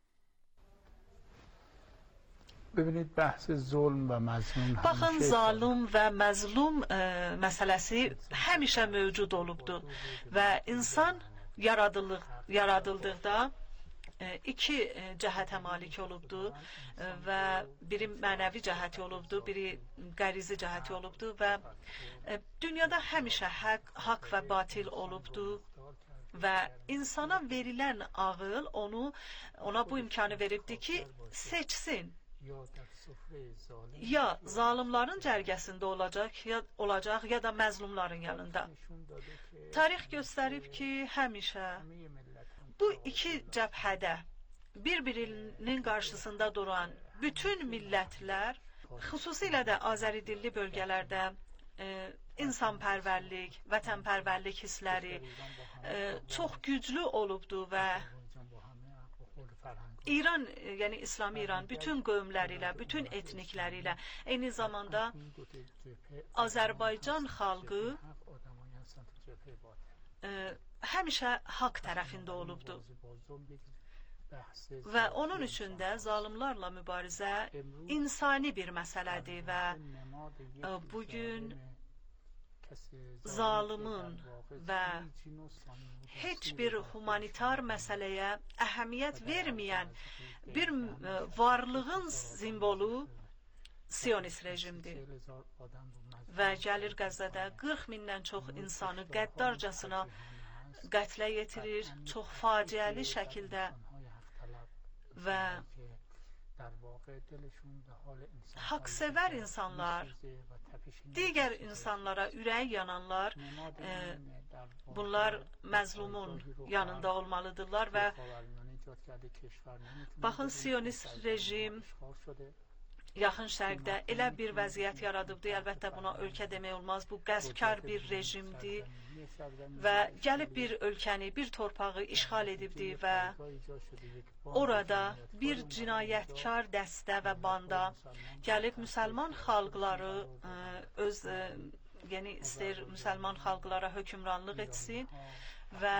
Speaker 6: ببینید بحث ظلم و مظلوم
Speaker 7: Baxın, zalım və məzlum ə, məsələsi həmişə mövcud olubdur və insan yaradılıq, yaradıldıqda ə, iki ə, cəhətə malik olubdur ə, və biri mənəvi cəhəti olubdur, biri qərizi cəhəti olubdur və ə, dünyada həmişə haqq, haqq və batil olubdur və insana verilən ağıl onu ona bu imkanı veribdir ki, seçsin. Ya zalimlərin cərgəsində olacaq, ya olacaq ya da məzlumların yanında. Tarix göstərib ki, həmişə bu iki cəbhədə bir-birinin qarşısında duran bütün millətlər, xüsusilə də Azəri dilli bölgələrdə e, insanpərvərlik, vətənpərvərlik hissləri e, çox güclü olubdur və İran, yəni İslami İran bütün qövmləri ilə, bütün etnikləri ilə, eyni zamanda Azərbaycan xalqı e, həmişə haqq tərəfində olubdur. Və onun üçün də zalimlarla mübarizə insani bir məsələdir və e, bugün zalimin və heç bir humanitar məsələyə əhəmiyyət verməyən bir varlığın simvolu Siyonist rejimdir. Və gəlir Qəzzədə qırx mindən çox insanı qəddarcasına qətlə yetirir, çox faciəli şəkildə və haqsevər insanlar, digər insanlara ürək yananlar, e, bunlar məzlumun yanında olmalıdırlar və baxın, Siyonist rejim Yaxın Şərqdə elə bir vəziyyət yaradıbdır, əlbəttə buna ölkə demək olmaz, bu qəsbkar bir rejimdir və gəlib bir ölkəni, bir torpağı işğal edibdir və orada bir cinayətkar dəstə və banda gəlib müsəlman xalqları öz, yəni istəyir müsəlman xalqlara hökmranlıq etsin və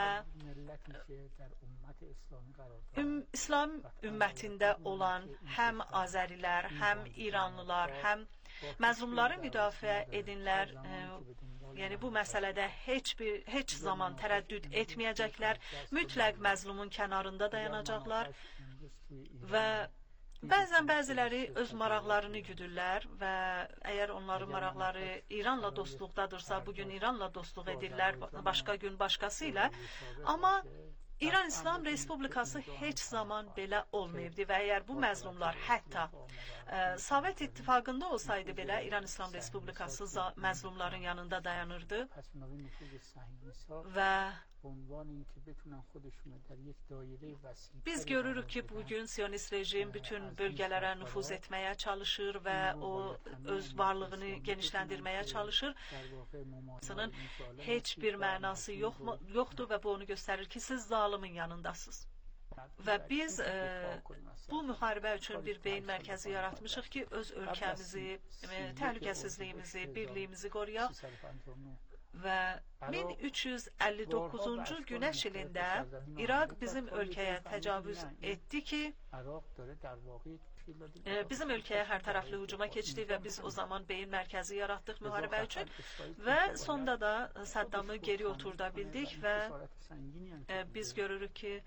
Speaker 7: üm, İslam ümmətində olan həm Azərilər, həm İranlılar, həm məzlumları müdafiə edinlər, e, yəni bu məsələdə heç bir heç zaman tərəddüd etməyəcəklər, mütləq məzlumun kənarında dayanacaqlar və bəzən bəziləri öz maraqlarını güdürlər və əgər onların maraqları İranla dostluqdadırsa, bugün İranla dostluq edirlər, başqa gün başqası ilə, amma İran İslam Respublikası heç zaman belə olmayıbdır və əgər bu məzlumlar hətta ə, Sovet İttifaqında olsaydı belə İran İslam Respublikası məzlumların yanında dayanırdı və biz görürük ki, bugün Siyonist rejim bütün bölgələrə nüfuz etməyə çalışır və o öz varlığını genişləndirməyə çalışır. Bunun heç bir mənası yox, yoxdur və bu onu göstərir ki, siz zalimin yanındasınız. Və biz e, bu müharibə üçün bir beyin mərkəzi yaratmışıq ki, öz ölkəmizi, e, təhlükəsizliyimizi, birliyimizi qoruyaq. Və min üç yüz əlli doqquzuncu günəş ilində İraq bizim ölkəyə təcavüz etdi ki, e, bizim ölkəyə hər tərəfli hücuma keçdi və biz o zaman beyin mərkəzi yaratdıq müharibə üçün və sonda da Saddamı geri oturda bildik və e, biz görürük ki,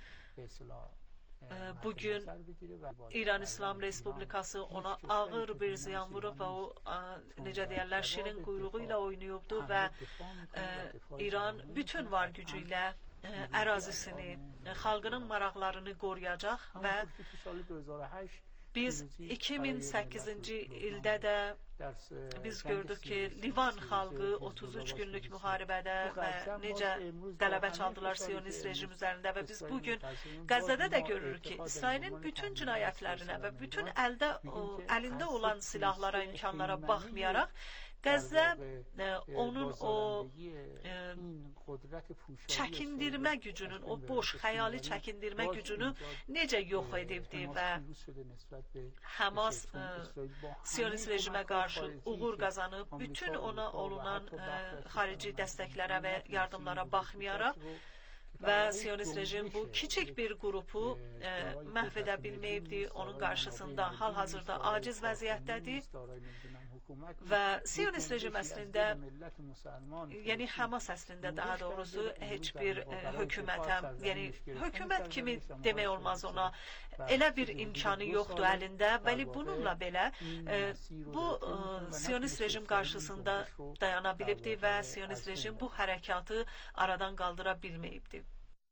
Speaker 7: bugün İran İslam Respublikası ona ağır bir ziyan vurub və o, necə deyərlər, şirin quyruğu ilə oynayıbdır və e, İran bütün var gücü ilə e, ərazisini, e, xalqının maraqlarını qoruyacaq və Biz iki min səkkizinci ildə də biz gördük ki, Livan xalqı otuz üç günlük müharibədə və necə qələbə çaldılar Siyonist rejim üzərində və biz bugün Qəzzədə də görürük ki, İsrailin bütün cinayətlərinə və bütün əldə o, əlində olan silahlara, imkanlara baxmayaraq Qəzzə e, onun o e, çəkindirmə gücünün, o boş, xəyali çəkindirmə gücünü necə yox edibdi və Hamas e, Siyonist rejimə qarşı uğur qazanıb, bütün ona olunan e, xarici dəstəklərə və yardımlara baxmayaraq və Siyonist rejim bu kiçik bir qrupu e, məhv edə bilməyibdi, onun qarşısında hal-hazırda aciz vəziyyətdədir. Və Siyonist rejim əslində, yəni Hamas əslində daha doğrusu heç bir e, hökumətə, yəni hökumət kimi demək olmaz ona, elə bir imkanı yoxdur əlində, bəli bununla belə e, bu e, Siyonist rejim qarşısında dayana bilibdi və Siyonist rejim bu hərəkatı aradan qaldıra bilməyibdi.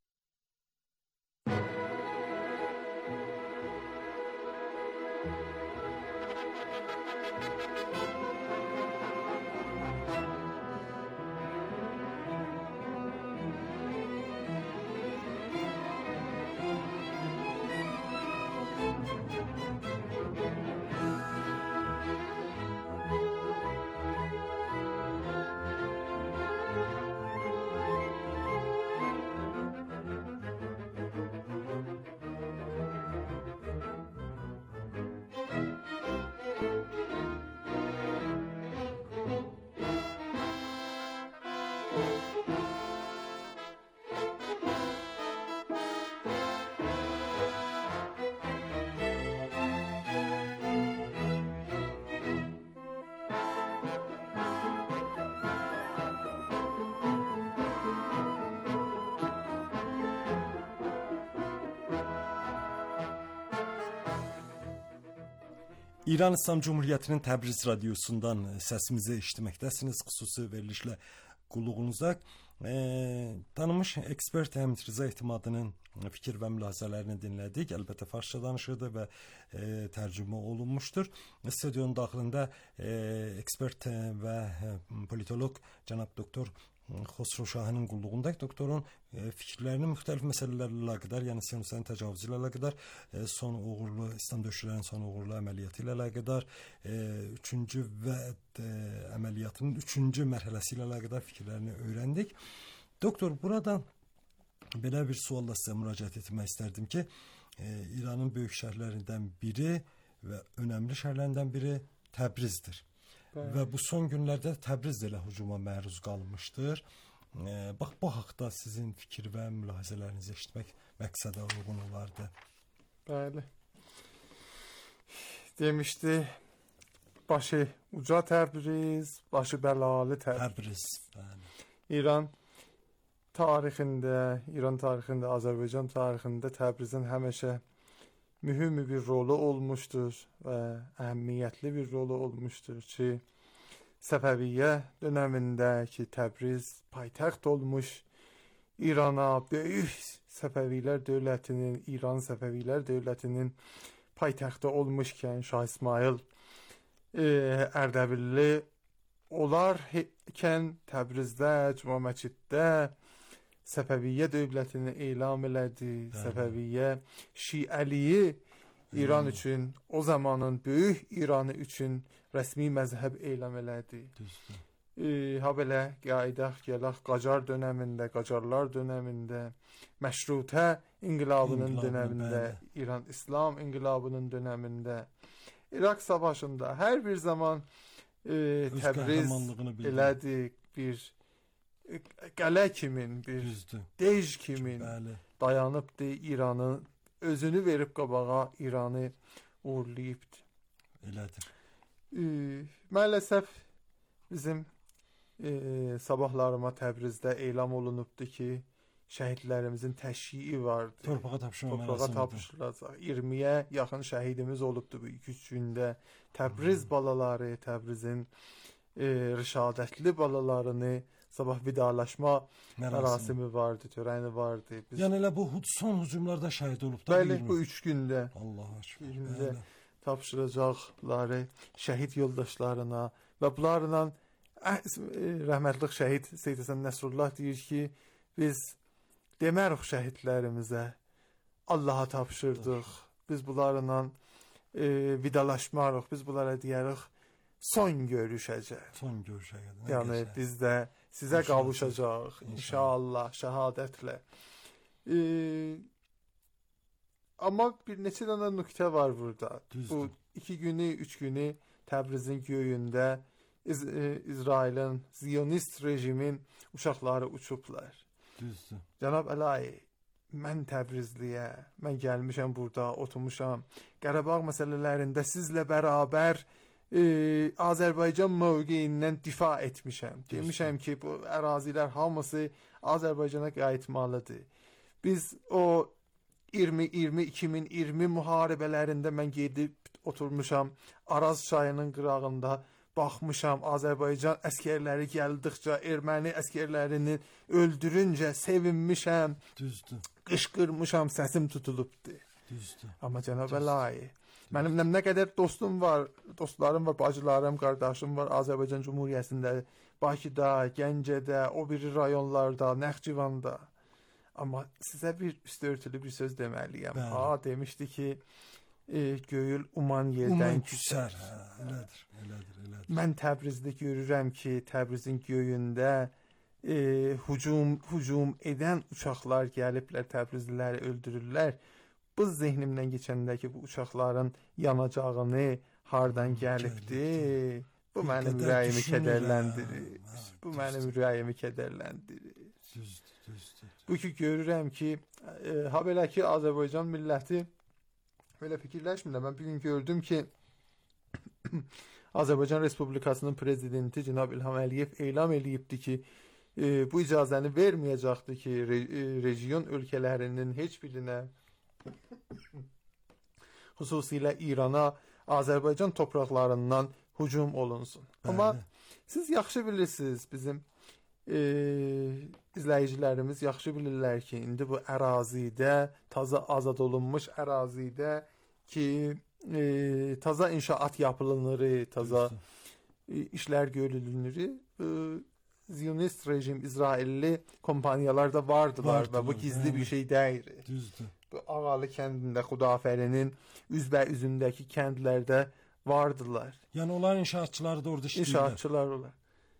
Speaker 2: İran İslam Cumhuriyyətinin Təbriz radiosundan səsimizi eşitməkdəsiniz. Xüsusi verilişlə qulluğunuzda e, tanınmış ekspert Həmid Rza Etimadının fikir və mülahizələrini dinlədik. Əlbəttə farsça danışırdı və e, tərcümə olunmuşdur. Stüdyonun daxilində e, ekspert və e, politolog cənab doktor Xosro Şahinin qulluğunda doktorun e, fikirlərini müxtəlif məsələlərlə əlaqədar, yəni Siyonistlərin təcavüzü ilə əlaqədar, e, son uğurlu İslam döyüşçülərinin son uğurlu əməliyyatı ilə əlaqədar, e, üçüncü və e, əməliyyatının üçüncü mərhələsi ilə əlaqədar fikirlərini öyrəndik. Doktor, burada belə bir sualla sizə müraciət etmək istərdim ki, e, İranın böyük şəhərlərindən biri və önəmli şəhərlərindən biri Təbrizdir. Bəli. Və bu son günlərdə Təbriz də elə hücuma məruz qalmışdır. E, bax, bu haqda sizin fikir və mülahizələrinizi eşitmək məqsədə uyğun olardı.
Speaker 3: Bəli. Demişdi, başı uca Təbriz, başı bəlalı Təbriz.
Speaker 2: Təbriz, bəli.
Speaker 3: İran tarixində, İran tarixində, Azərbaycan tarixində Təbrizin həmişə mühüm bir rolu olmuşdur və əhəmiyyətli bir rolu olmuşdur ki, Səfəviyyə dönəmində ki, Təbriz paytaxt olmuş İrana, böyük Səfəvilər dövlətinin, İran Səfəvilər dövlətinin paytaxtı olmuşkən Şah İsmail e, Ərdəbilli olarkən Təbrizdə, Cuma məsciddə Səfəviyyə dövlətini elan elədi. Hə. Səfəviyyə Şiəliyi İran Hə. üçün, o zamanın böyük İranı üçün rəsmi məzhəb elan elədi. E, ha belə qaydaq gələk Qacar dönəmində, Qacarlar dönəmində, Məşrutə inqilabının İnqilabı, dönəmində, bəli. İran İslam inqilabının dönəmində, İraq savaşında hər bir zaman e, Təbriz elədi bir qələ kimin, bir dej kimin Bəli. dayanıbdı İranı, özünü verib qabağa İranı uğurlayıbdı.
Speaker 2: Elədir.
Speaker 3: E, maalesef bizim e, sabahlarıma Təbrizdə elan olunubdu ki, şəhidlərimizin təşyiyi vardı.
Speaker 2: Torpağa tapşırma
Speaker 3: Torpağa tapşırılacaq. iyirmiyə yaxın şəhidimiz olubdu bu iki üç gündə. Təbriz hmm. balaları, Təbrizin e, rişadətli balalarını sabah vidalaşma mərasimi vardı, törəni vardı. Biz...
Speaker 2: Yəni elə bu son hücumlarda şəhid olubdu.
Speaker 3: Bəli, bu üç gündə.
Speaker 2: Allah aşkına.
Speaker 3: tapşıracaqları şəhid yoldaşlarına və bunlarla rəhmətli şəhid Seyid Həsən Nəsrullah deyir ki, biz demərik şəhidlərimizə Allaha tapşırdıq. Biz bunlarla e, vidalaşmarıq. Biz bunlara deyərik son görüşəcək.
Speaker 2: Son görüşəcək.
Speaker 3: Yəni biz də sizə qavuşacağıq inşallah şəhadətlə. E, amma bir neçə dənə nöqtə var burada. Düzdür. Bu iki günü, üç günü Təbrizin göyündə İz, e, İsrailin Zionist rejimin uşaqları uçublar.
Speaker 2: Düzdür.
Speaker 3: Cənab Əlayi, mən Təbrizliyə, mən gəlmişəm burada, oturmuşam. Qarabağ məsələlərində sizlə bərabər e, Azərbaycan mövqeyindən difa etmişəm. Düzdür. Demişəm ki, bu ərazilər hamısı Azərbaycana qayıtmalıdır. Biz o iyirmi iyirmi iki min iyirmi müharibələrində mən gedib oturmuşam Araz çayının qırağında. Baxmışam, Azərbaycan əskərləri gəldikcə erməni əskərlərini öldürüncə sevinmişəm.
Speaker 2: Düzdür.
Speaker 3: Qışqırmışam, səsim tutulubdu.
Speaker 2: Düzdür.
Speaker 3: Amma cənab Əlayi, mənim nə qədər dostum var, dostlarım var, bacılarım, qardaşım var Azərbaycan Cümhuriyyətində, Bakıda, Gəncədə, o biri rayonlarda, Nəxçivanda. Amma sizə bir üstörtülü bir söz deməliyəm. Ha, demişdi ki, E, göyül uman yerdən küsər.
Speaker 2: Hə, elədir, elədir, elədir.
Speaker 3: Mən Təbrizdə görürəm ki, Təbrizin göyündə e, hücum hücum edən uçaqlar gəliblər, Təbrizliləri öldürürlər. Bu zehnimdən keçəndə ki, bu uçaqların yanacağını hardan gəlibdi, bu mənim ürəyimi kədərləndirir. Bu mənim ürəyimi kədərləndirir.
Speaker 2: Düzdür, düzdür.
Speaker 3: Bu ki görürəm ki, e, ha belə ki Azərbaycan milləti belə fikirləşmirəm. Mən bir gün gördüm ki, Azərbaycan Respublikasının prezidenti Cənab İlham Əliyev elan eləyibdi ki, e, bu icazəni verməyəcəkdi ki, re, e, region ölkələrinin heç birinə, xüsusilə İrana, Azərbaycan torpaqlarından hücum olunsun. Bəli. Amma siz yaxşı bilirsiniz, bizim e, izləyicilərimiz yaxşı bilirlər ki, indi bu ərazidə, taza azad olunmuş ərazidə ki, e, taza inşaat yapılınır, taza e, işlər görülünür. E, Zionist rejim, İsrailli kompaniyalar da vardılar, vardılar və bu gizli yəni, bir şey deyil.
Speaker 2: Düzdür.
Speaker 3: Bu Ağalı kəndində, Xudafərinin üzbə üzündəki kəndlərdə vardılar.
Speaker 2: Yəni onlar inşaatçıları da orada işləyirlər.
Speaker 3: İnşaatçılar olar.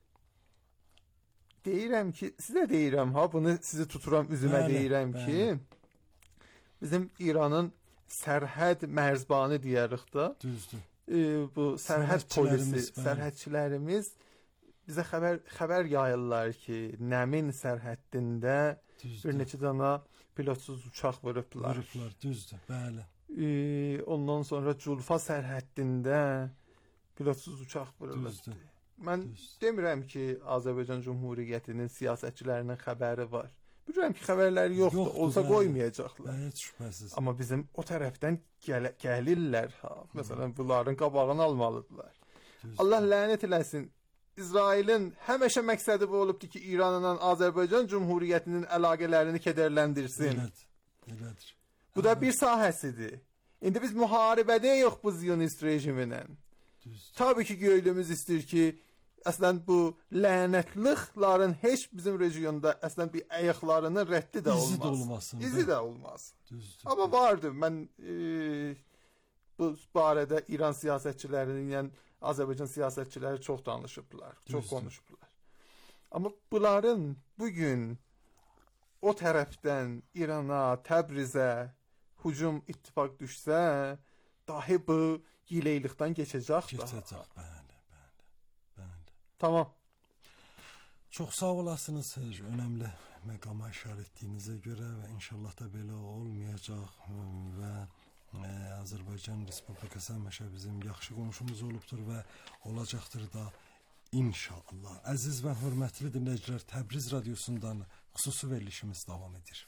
Speaker 3: Deyirəm ki, sizə deyirəm ha, bunu sizi tuturam üzümə bəli, deyirəm bəli. Ki, bizim İranın sərhəd mərzbanı deyərik də.
Speaker 2: Düzdür.
Speaker 3: E, bu sərhəd polisi, sərhədçilərimiz bizə xəbər xəbər yayırlar ki, Nəmin sərhəddində düzdür. Bir neçə dənə pilotsuz uçaq vurublar.
Speaker 2: Vurublar, düzdür, bəli.
Speaker 3: E, ondan sonra Culfa sərhəddində pilotsuz uçaq vurulubdu. Mən düzdür. Demirəm ki, Azərbaycan Cümhuriyyətinin siyasətçilərinin xəbəri var. Bilirəm ki, xəbərləri yoxdur, yoxdur olsa bəli. Qoymayacaqlar.
Speaker 2: Heç şübhəsiz.
Speaker 3: Amma bizim o tərəfdən gəl gəlirlər ha. Məsələn, bunların qabağını almalıdırlar. Düzdür. Allah lənət eləsin. İsrailin həmişə məqsədi bu olubdu ki, İranla Azərbaycan Cümhuriyyətinin əlaqələrini kədərləndirsin.
Speaker 2: Elədir. Elədir.
Speaker 3: Bu da bir sahəsidir. İndi biz müharibədəyik bu Zionist rejiminlə. Düzdür. Tabii ki, göylümüz istəyir ki, əslən bu lənətliklərin heç bizim regionda əslən bir ayaqlarının rəddi də olmaz. İzi də olmasın. İzi də olmaz. Düzdür. Amma vardı. Mən e, bu barədə İran siyasətçilərinin, yəni Azərbaycan siyasətçiləri çox danışıblar, çox düzdür. Konuşublar. Amma bunların bugün o tərəfdən İrana, Təbrizə hücum ittifaq düşsə, dahi bu gileylikdən keçəcək da.
Speaker 2: Keçəcək, bəli, bəli, bəli.
Speaker 3: Tamam.
Speaker 2: Çox sağ olasınız, önəmli məqama işarə etdiyinizə görə və inşallah da belə olmayacaq və e, Azərbaycan Respublikası həmişə bizim yaxşı qonşumuz olubdur və olacaqdır da inşallah. Əziz və hörmətli dinləyicilər, Təbriz radiosundan xüsusi verilişimiz davam edir.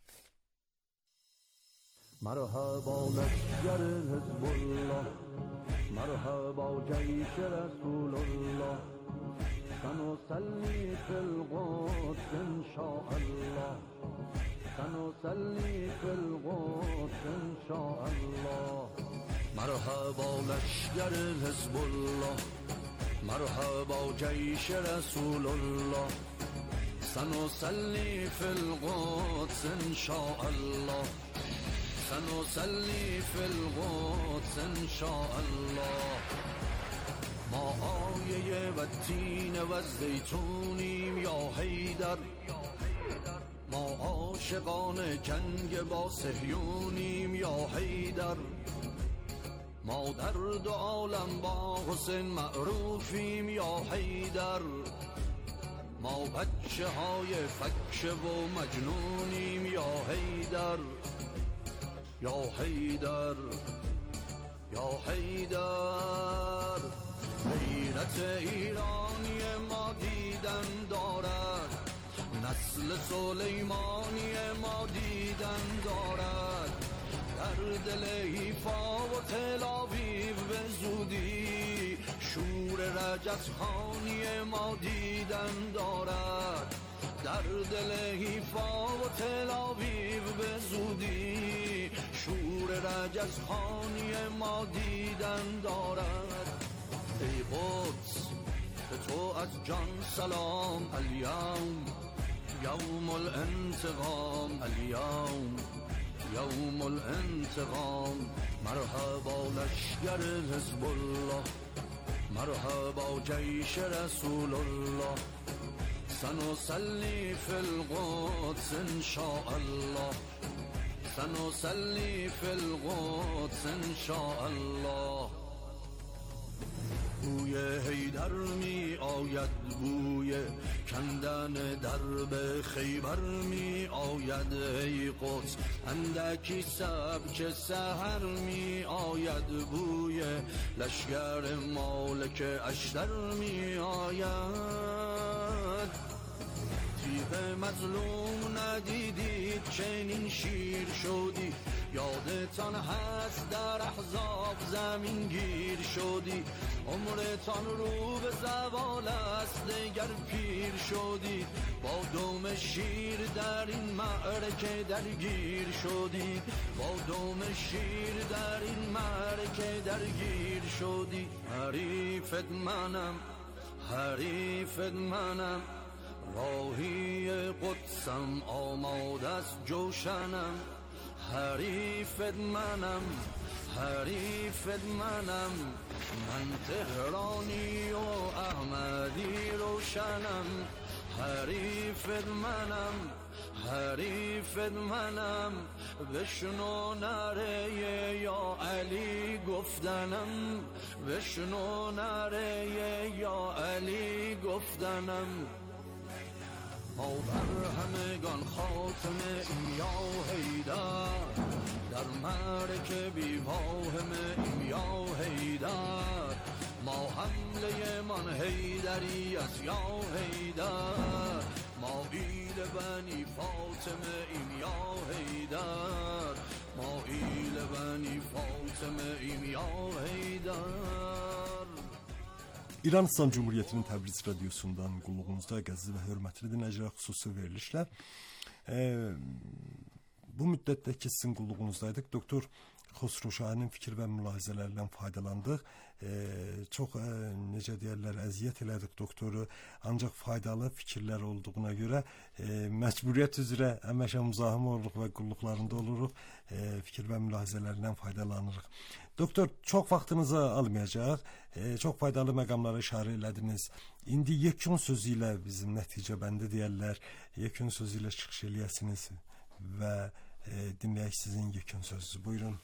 Speaker 8: مرحبا لشکر حزب الله مرحبا جیش رسول الله سنصلي في القدس ان شاء الله سنصلي في القدس ان شاء الله مرحبا لشگر حزب الله، مرحبا جیش رسول الله، سنصلي في القدس إن شاء الله، سنصلي في القدس إن شاء الله. ما آیه و تین و زیتونیم یا حیدر، ما عاشقان جنگ با صهیونیم یا حیدر، ما در دو عالم با حسین معروفیم یا حیدر، ما بچه های فکش و مجنونیم یا حیدر، یا حیدر، یا حیدر. غیرت ایرانی ما دیدن دارد، نسل سلیمانی ما دیدن دارد، در دل حیفا و تل آویو به زودی شور رجزخانی ما دیدن دارد، در دل حیفا و تل آویو به زودی شور رجزخانی ما دیدن دارد. ای قدس به تو از جان سلام، الیوم یوم الانتقام، الیوم یوم الانتقام. مرحبا لشگر حزب الله، مرحبا جیش رسول الله، سنصلي في القدس إن شاء الله، سنصلي في القدس إن شاء الله. بوی حیدر می آید، بوی کندن درب خیبر می آید، ای قدس اندکی سبک سحر می آید، بوی لشگر مالک اشتر می آید. تیغ مظلوم ندیدید چنین شیر شدی، یادتان هست در احزاب زمین گیر شدی، عمرتان رو به زوال است دگر پیر شدی، با دوم شیر در این معرکه درگیر شدی، با دوم شیر در این معرکه درگیر شدی. حریفت منم، حریفت منم، راهی قدسم آماده است جوشنم، حریفت منم، حریفت منم، من تهرانی و احمدی روشنم، حریفت منم، حریفت منم، بشنو نره یا علی گفتنم، بشنو نره یا علی گفتنم. ما بر همگان خاتمه ایم یا حیدر، در معرکه بی واهمه ایم یا حیدر، ما حمله من حیدری از یا حیدر، ما ایل بنی فاطمه ایم یا حیدر، ما ایل بنی فاطمه ایم یا حیدر.
Speaker 2: İran İslam Cumhuriyeti'nin Təbriz radiosundan qulluğunuzda əziz və hörmətli dinləyicilər, xüsusi verilişlə e, bu müddətdə ki sizin qulluğunuzdaydık, doktor Xosrow Şahinin fikir və mülahizələrindən faydalandıq. E, çox e, necə deyərlər, əziyyət elədik doktoru, ancaq faydalı fikirlər olduğuna görə e, məcburiyyət üzrə həmişə müzahim oluruq və qulluqlarında oluruq, e, fikir və mülahizələrindən faydalanırıq. Doktor, çox vaxtınızı almayacaq, e, çox faydalı məqamlara işarə elədiniz. İndi yekun sözü ilə bizim nəticə bəndə deyərlər, yekun sözü ilə çıxış eləyəsiniz və e, dinləyək sizin yekun sözünüzü. Buyurun.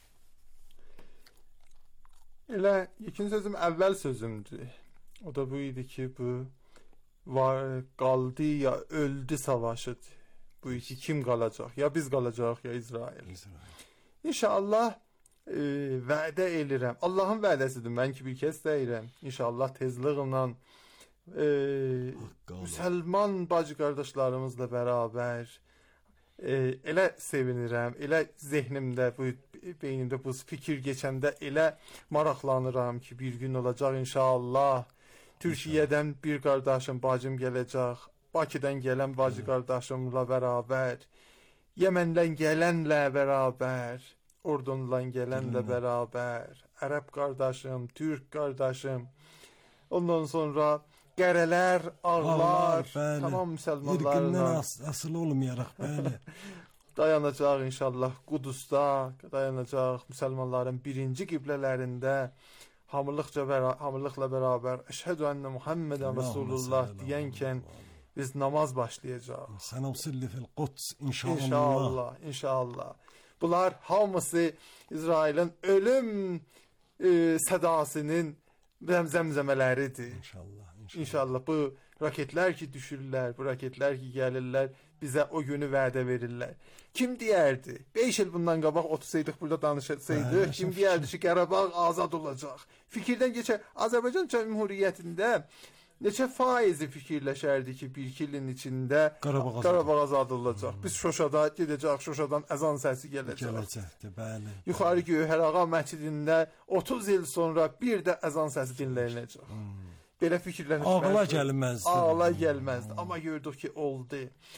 Speaker 3: Elə yekun sözüm əvvəl sözümdür. O da bu idi ki, bu var, qaldı ya öldü savaşıdır. Bu iki kim qalacaq? Ya biz qalacaq ya İsrail. İsrail. İnşallah e, vədə elirəm. Allahın vədəsidir. Mən ki bir kəs deyirəm. İnşallah tezliğimlə e, müsəlman bacı qardaşlarımızla bərabər e, elə sevinirəm. Elə zehnimdə, bu beynimdə bu fikir keçəndə elə maraqlanıram ki, bir gün olacaq inşallah. Türkiyədən bir qardaşım, bacım gələcək. Bakıdan gələn bacı qardaşımla bərabər. Yəməndən gələnlə bərabər. ordundan gelenle beraber, Arap kardeşim, Türk kardeşim, ondan sonra qəreler, ağlar,
Speaker 2: bəli.
Speaker 3: tamam
Speaker 2: İrqindən
Speaker 3: Müslümanlarla
Speaker 2: as asılı olmayaraq, bəli.
Speaker 3: dayanacaq inşallah Qudusda, dayanacaq Müslümanların birinci qiblələrində hamılıqca bəra hamılıqla bərabər Əşhədü enne Muhammeden Resulullah deyənkən biz namaz başlayacağıq.
Speaker 2: Sənavsilli fil Quds inşallah.
Speaker 3: İnşallah, inşallah. Bunlar hamısı İsrailin ölüm e, sədasının zəmzəmələridir.
Speaker 2: İnşallah, inşallah.
Speaker 3: İnşallah bu raketler ki düşürürlər, bu raketler ki gəlirlər, bizə o günü vədə verirlər. Kim deyərdi? beş il bundan qabaq otursaydıq, burada danışsaydıq,
Speaker 2: Hə,
Speaker 3: kim deyərdi ki, Qarabağ azad olacaq? Fikirdən keçər. Azərbaycan Cümhuriyyətində neçə faizi fikirləşərdi ki, bir iki ilin içində
Speaker 2: Qarabağ azad,
Speaker 3: Qarabağ azad olacaq. Biz Şuşada gedəcək, Şuşadan əzan səsi gələcək.
Speaker 2: Gələcəkdir, bəli.
Speaker 3: Yuxarı Göyhərağa məscidində otuz il sonra bir də əzan səsi dinləniləcək. Belə fikirlər
Speaker 2: Ağla gəlməzdi.
Speaker 3: Ağla gəlməzdi. Amma gördük ki, oldu.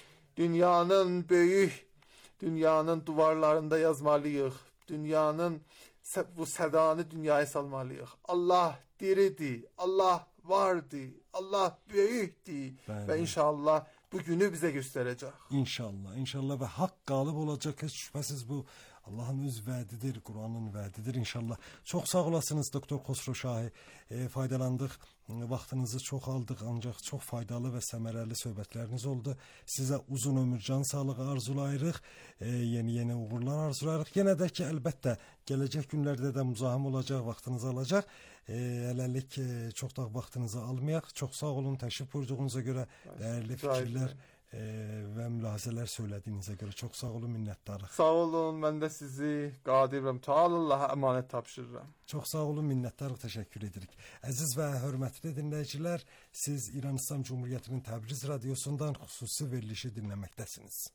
Speaker 3: Dünyanın böyük, dünyanın duvarlarında yazmalıyıq. Dünyanın bu sədanı dünyaya salmalıyıq. Allah diridir. Allah vardır. Allah böyükdür.
Speaker 2: Bəli.
Speaker 3: Və inşallah bu günü bizə göstərəcək.
Speaker 2: İnşallah, inşallah və haqq qalib olacaq. Heç şübhəsiz bu Allahın öz vədidir, Quranın vədidir inşallah. Çox sağ olasınız doktor Xosrow Şahi. E, faydalandıq, vaxtınızı çox aldıq, ancaq çox faydalı və səmərəli söhbətləriniz oldu. Sizə uzun ömür, can sağlığı arzulayırıq, e, yeni-yeni uğurlar arzulayırıq. Yenə də ki, əlbəttə, gələcək günlərdə də müzahim olacaq, vaxtınızı alacaq. E, Hələlik e, çox da vaxtınızı almayaq. Çox sağ olun, təşrif buyurduğunuza görə, dəyərli fikirlər e, və mülahizələr söylədiyinizə görə çox sağ olun, minnətdarıq.
Speaker 3: Sağ olun, mən də sizi qadirəm, Teala Allaha əmanət tapşırıram.
Speaker 2: Çox sağ olun, minnətdarıq, təşəkkür edirik. Əziz və hörmətli dinləyicilər, siz İran İslam Cumhuriyyətinin Təbriz radiosundan xüsusi verilişi dinləməkdəsiniz.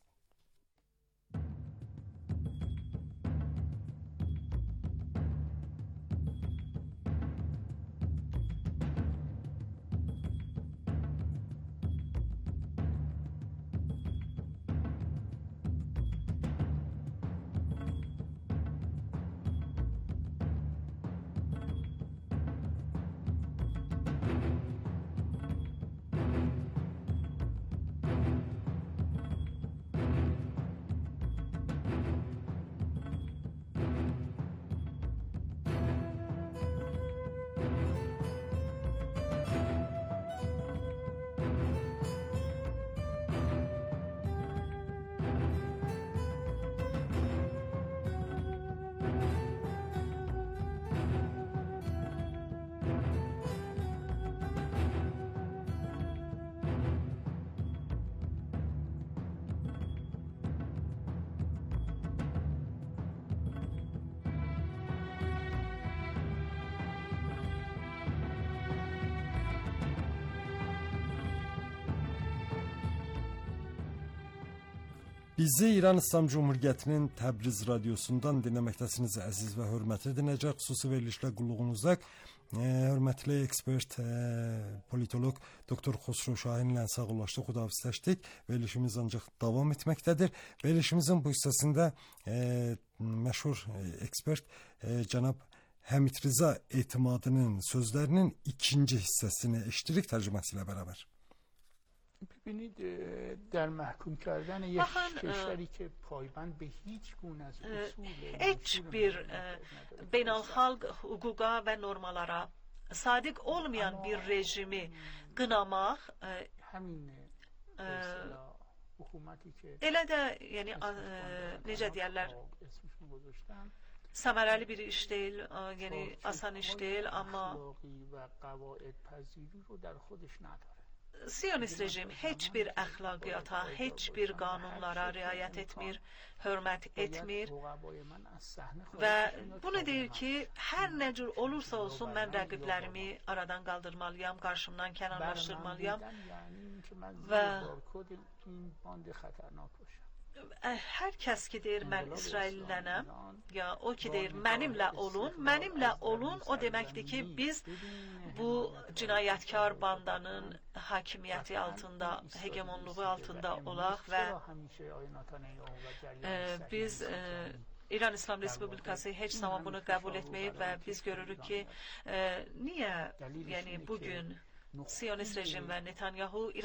Speaker 2: Bizi İran İslam Cumhuriyyətinin Təbriz radiosundan dinləməkdəsiniz əziz və hörmətli dinləyicilər. Xüsusi verilişlə qulluğunuzda e, hörmətli ekspert, e, politolog doktor Xosrow Şahin ilə sağollaşdıq, xudahafizləşdik. Verilişimiz ancaq davam etməkdədir. Verilişimizin bu hissəsində e, məşhur e, ekspert e, cənab Həmid Rza Etimadının sözlərinin ikinci hissəsini eşitirik tərcüməsi ilə bərabər.
Speaker 6: ببینید در محکوم کردن یک کشوری که پایبند به هیچ گونه از اصول
Speaker 7: heç bir beynəlxalq hüquqa və normalara sadiq olmayan bir rejimi qınamaq elə də yəni necə deyirlər səmərəli bir iş deyil, yəni asan iş deyil, amma Siyonist rejim heç bir əxlaqiyyata, heç bir qanunlara riayət etmir, hörmət etmir və bunu deyir ki, hər nə cür olursa olsun mən rəqiblərimi aradan qaldırmalıyam, qarşımdan kənarlaşdırmalıyam və hər kəs ki deyir mən İsraillənəm, ya o ki deyir mənimlə olun, mənimlə olun, o deməkdir ki, biz bu cinayətkar bandanın hakimiyyəti altında, hegemonluğu altında olaq və e, biz e, İran İslam Respublikası heç zaman bunu qəbul etməyib və biz görürük ki, e, niyə yəni bugün Siyonist rejim və Netanyahu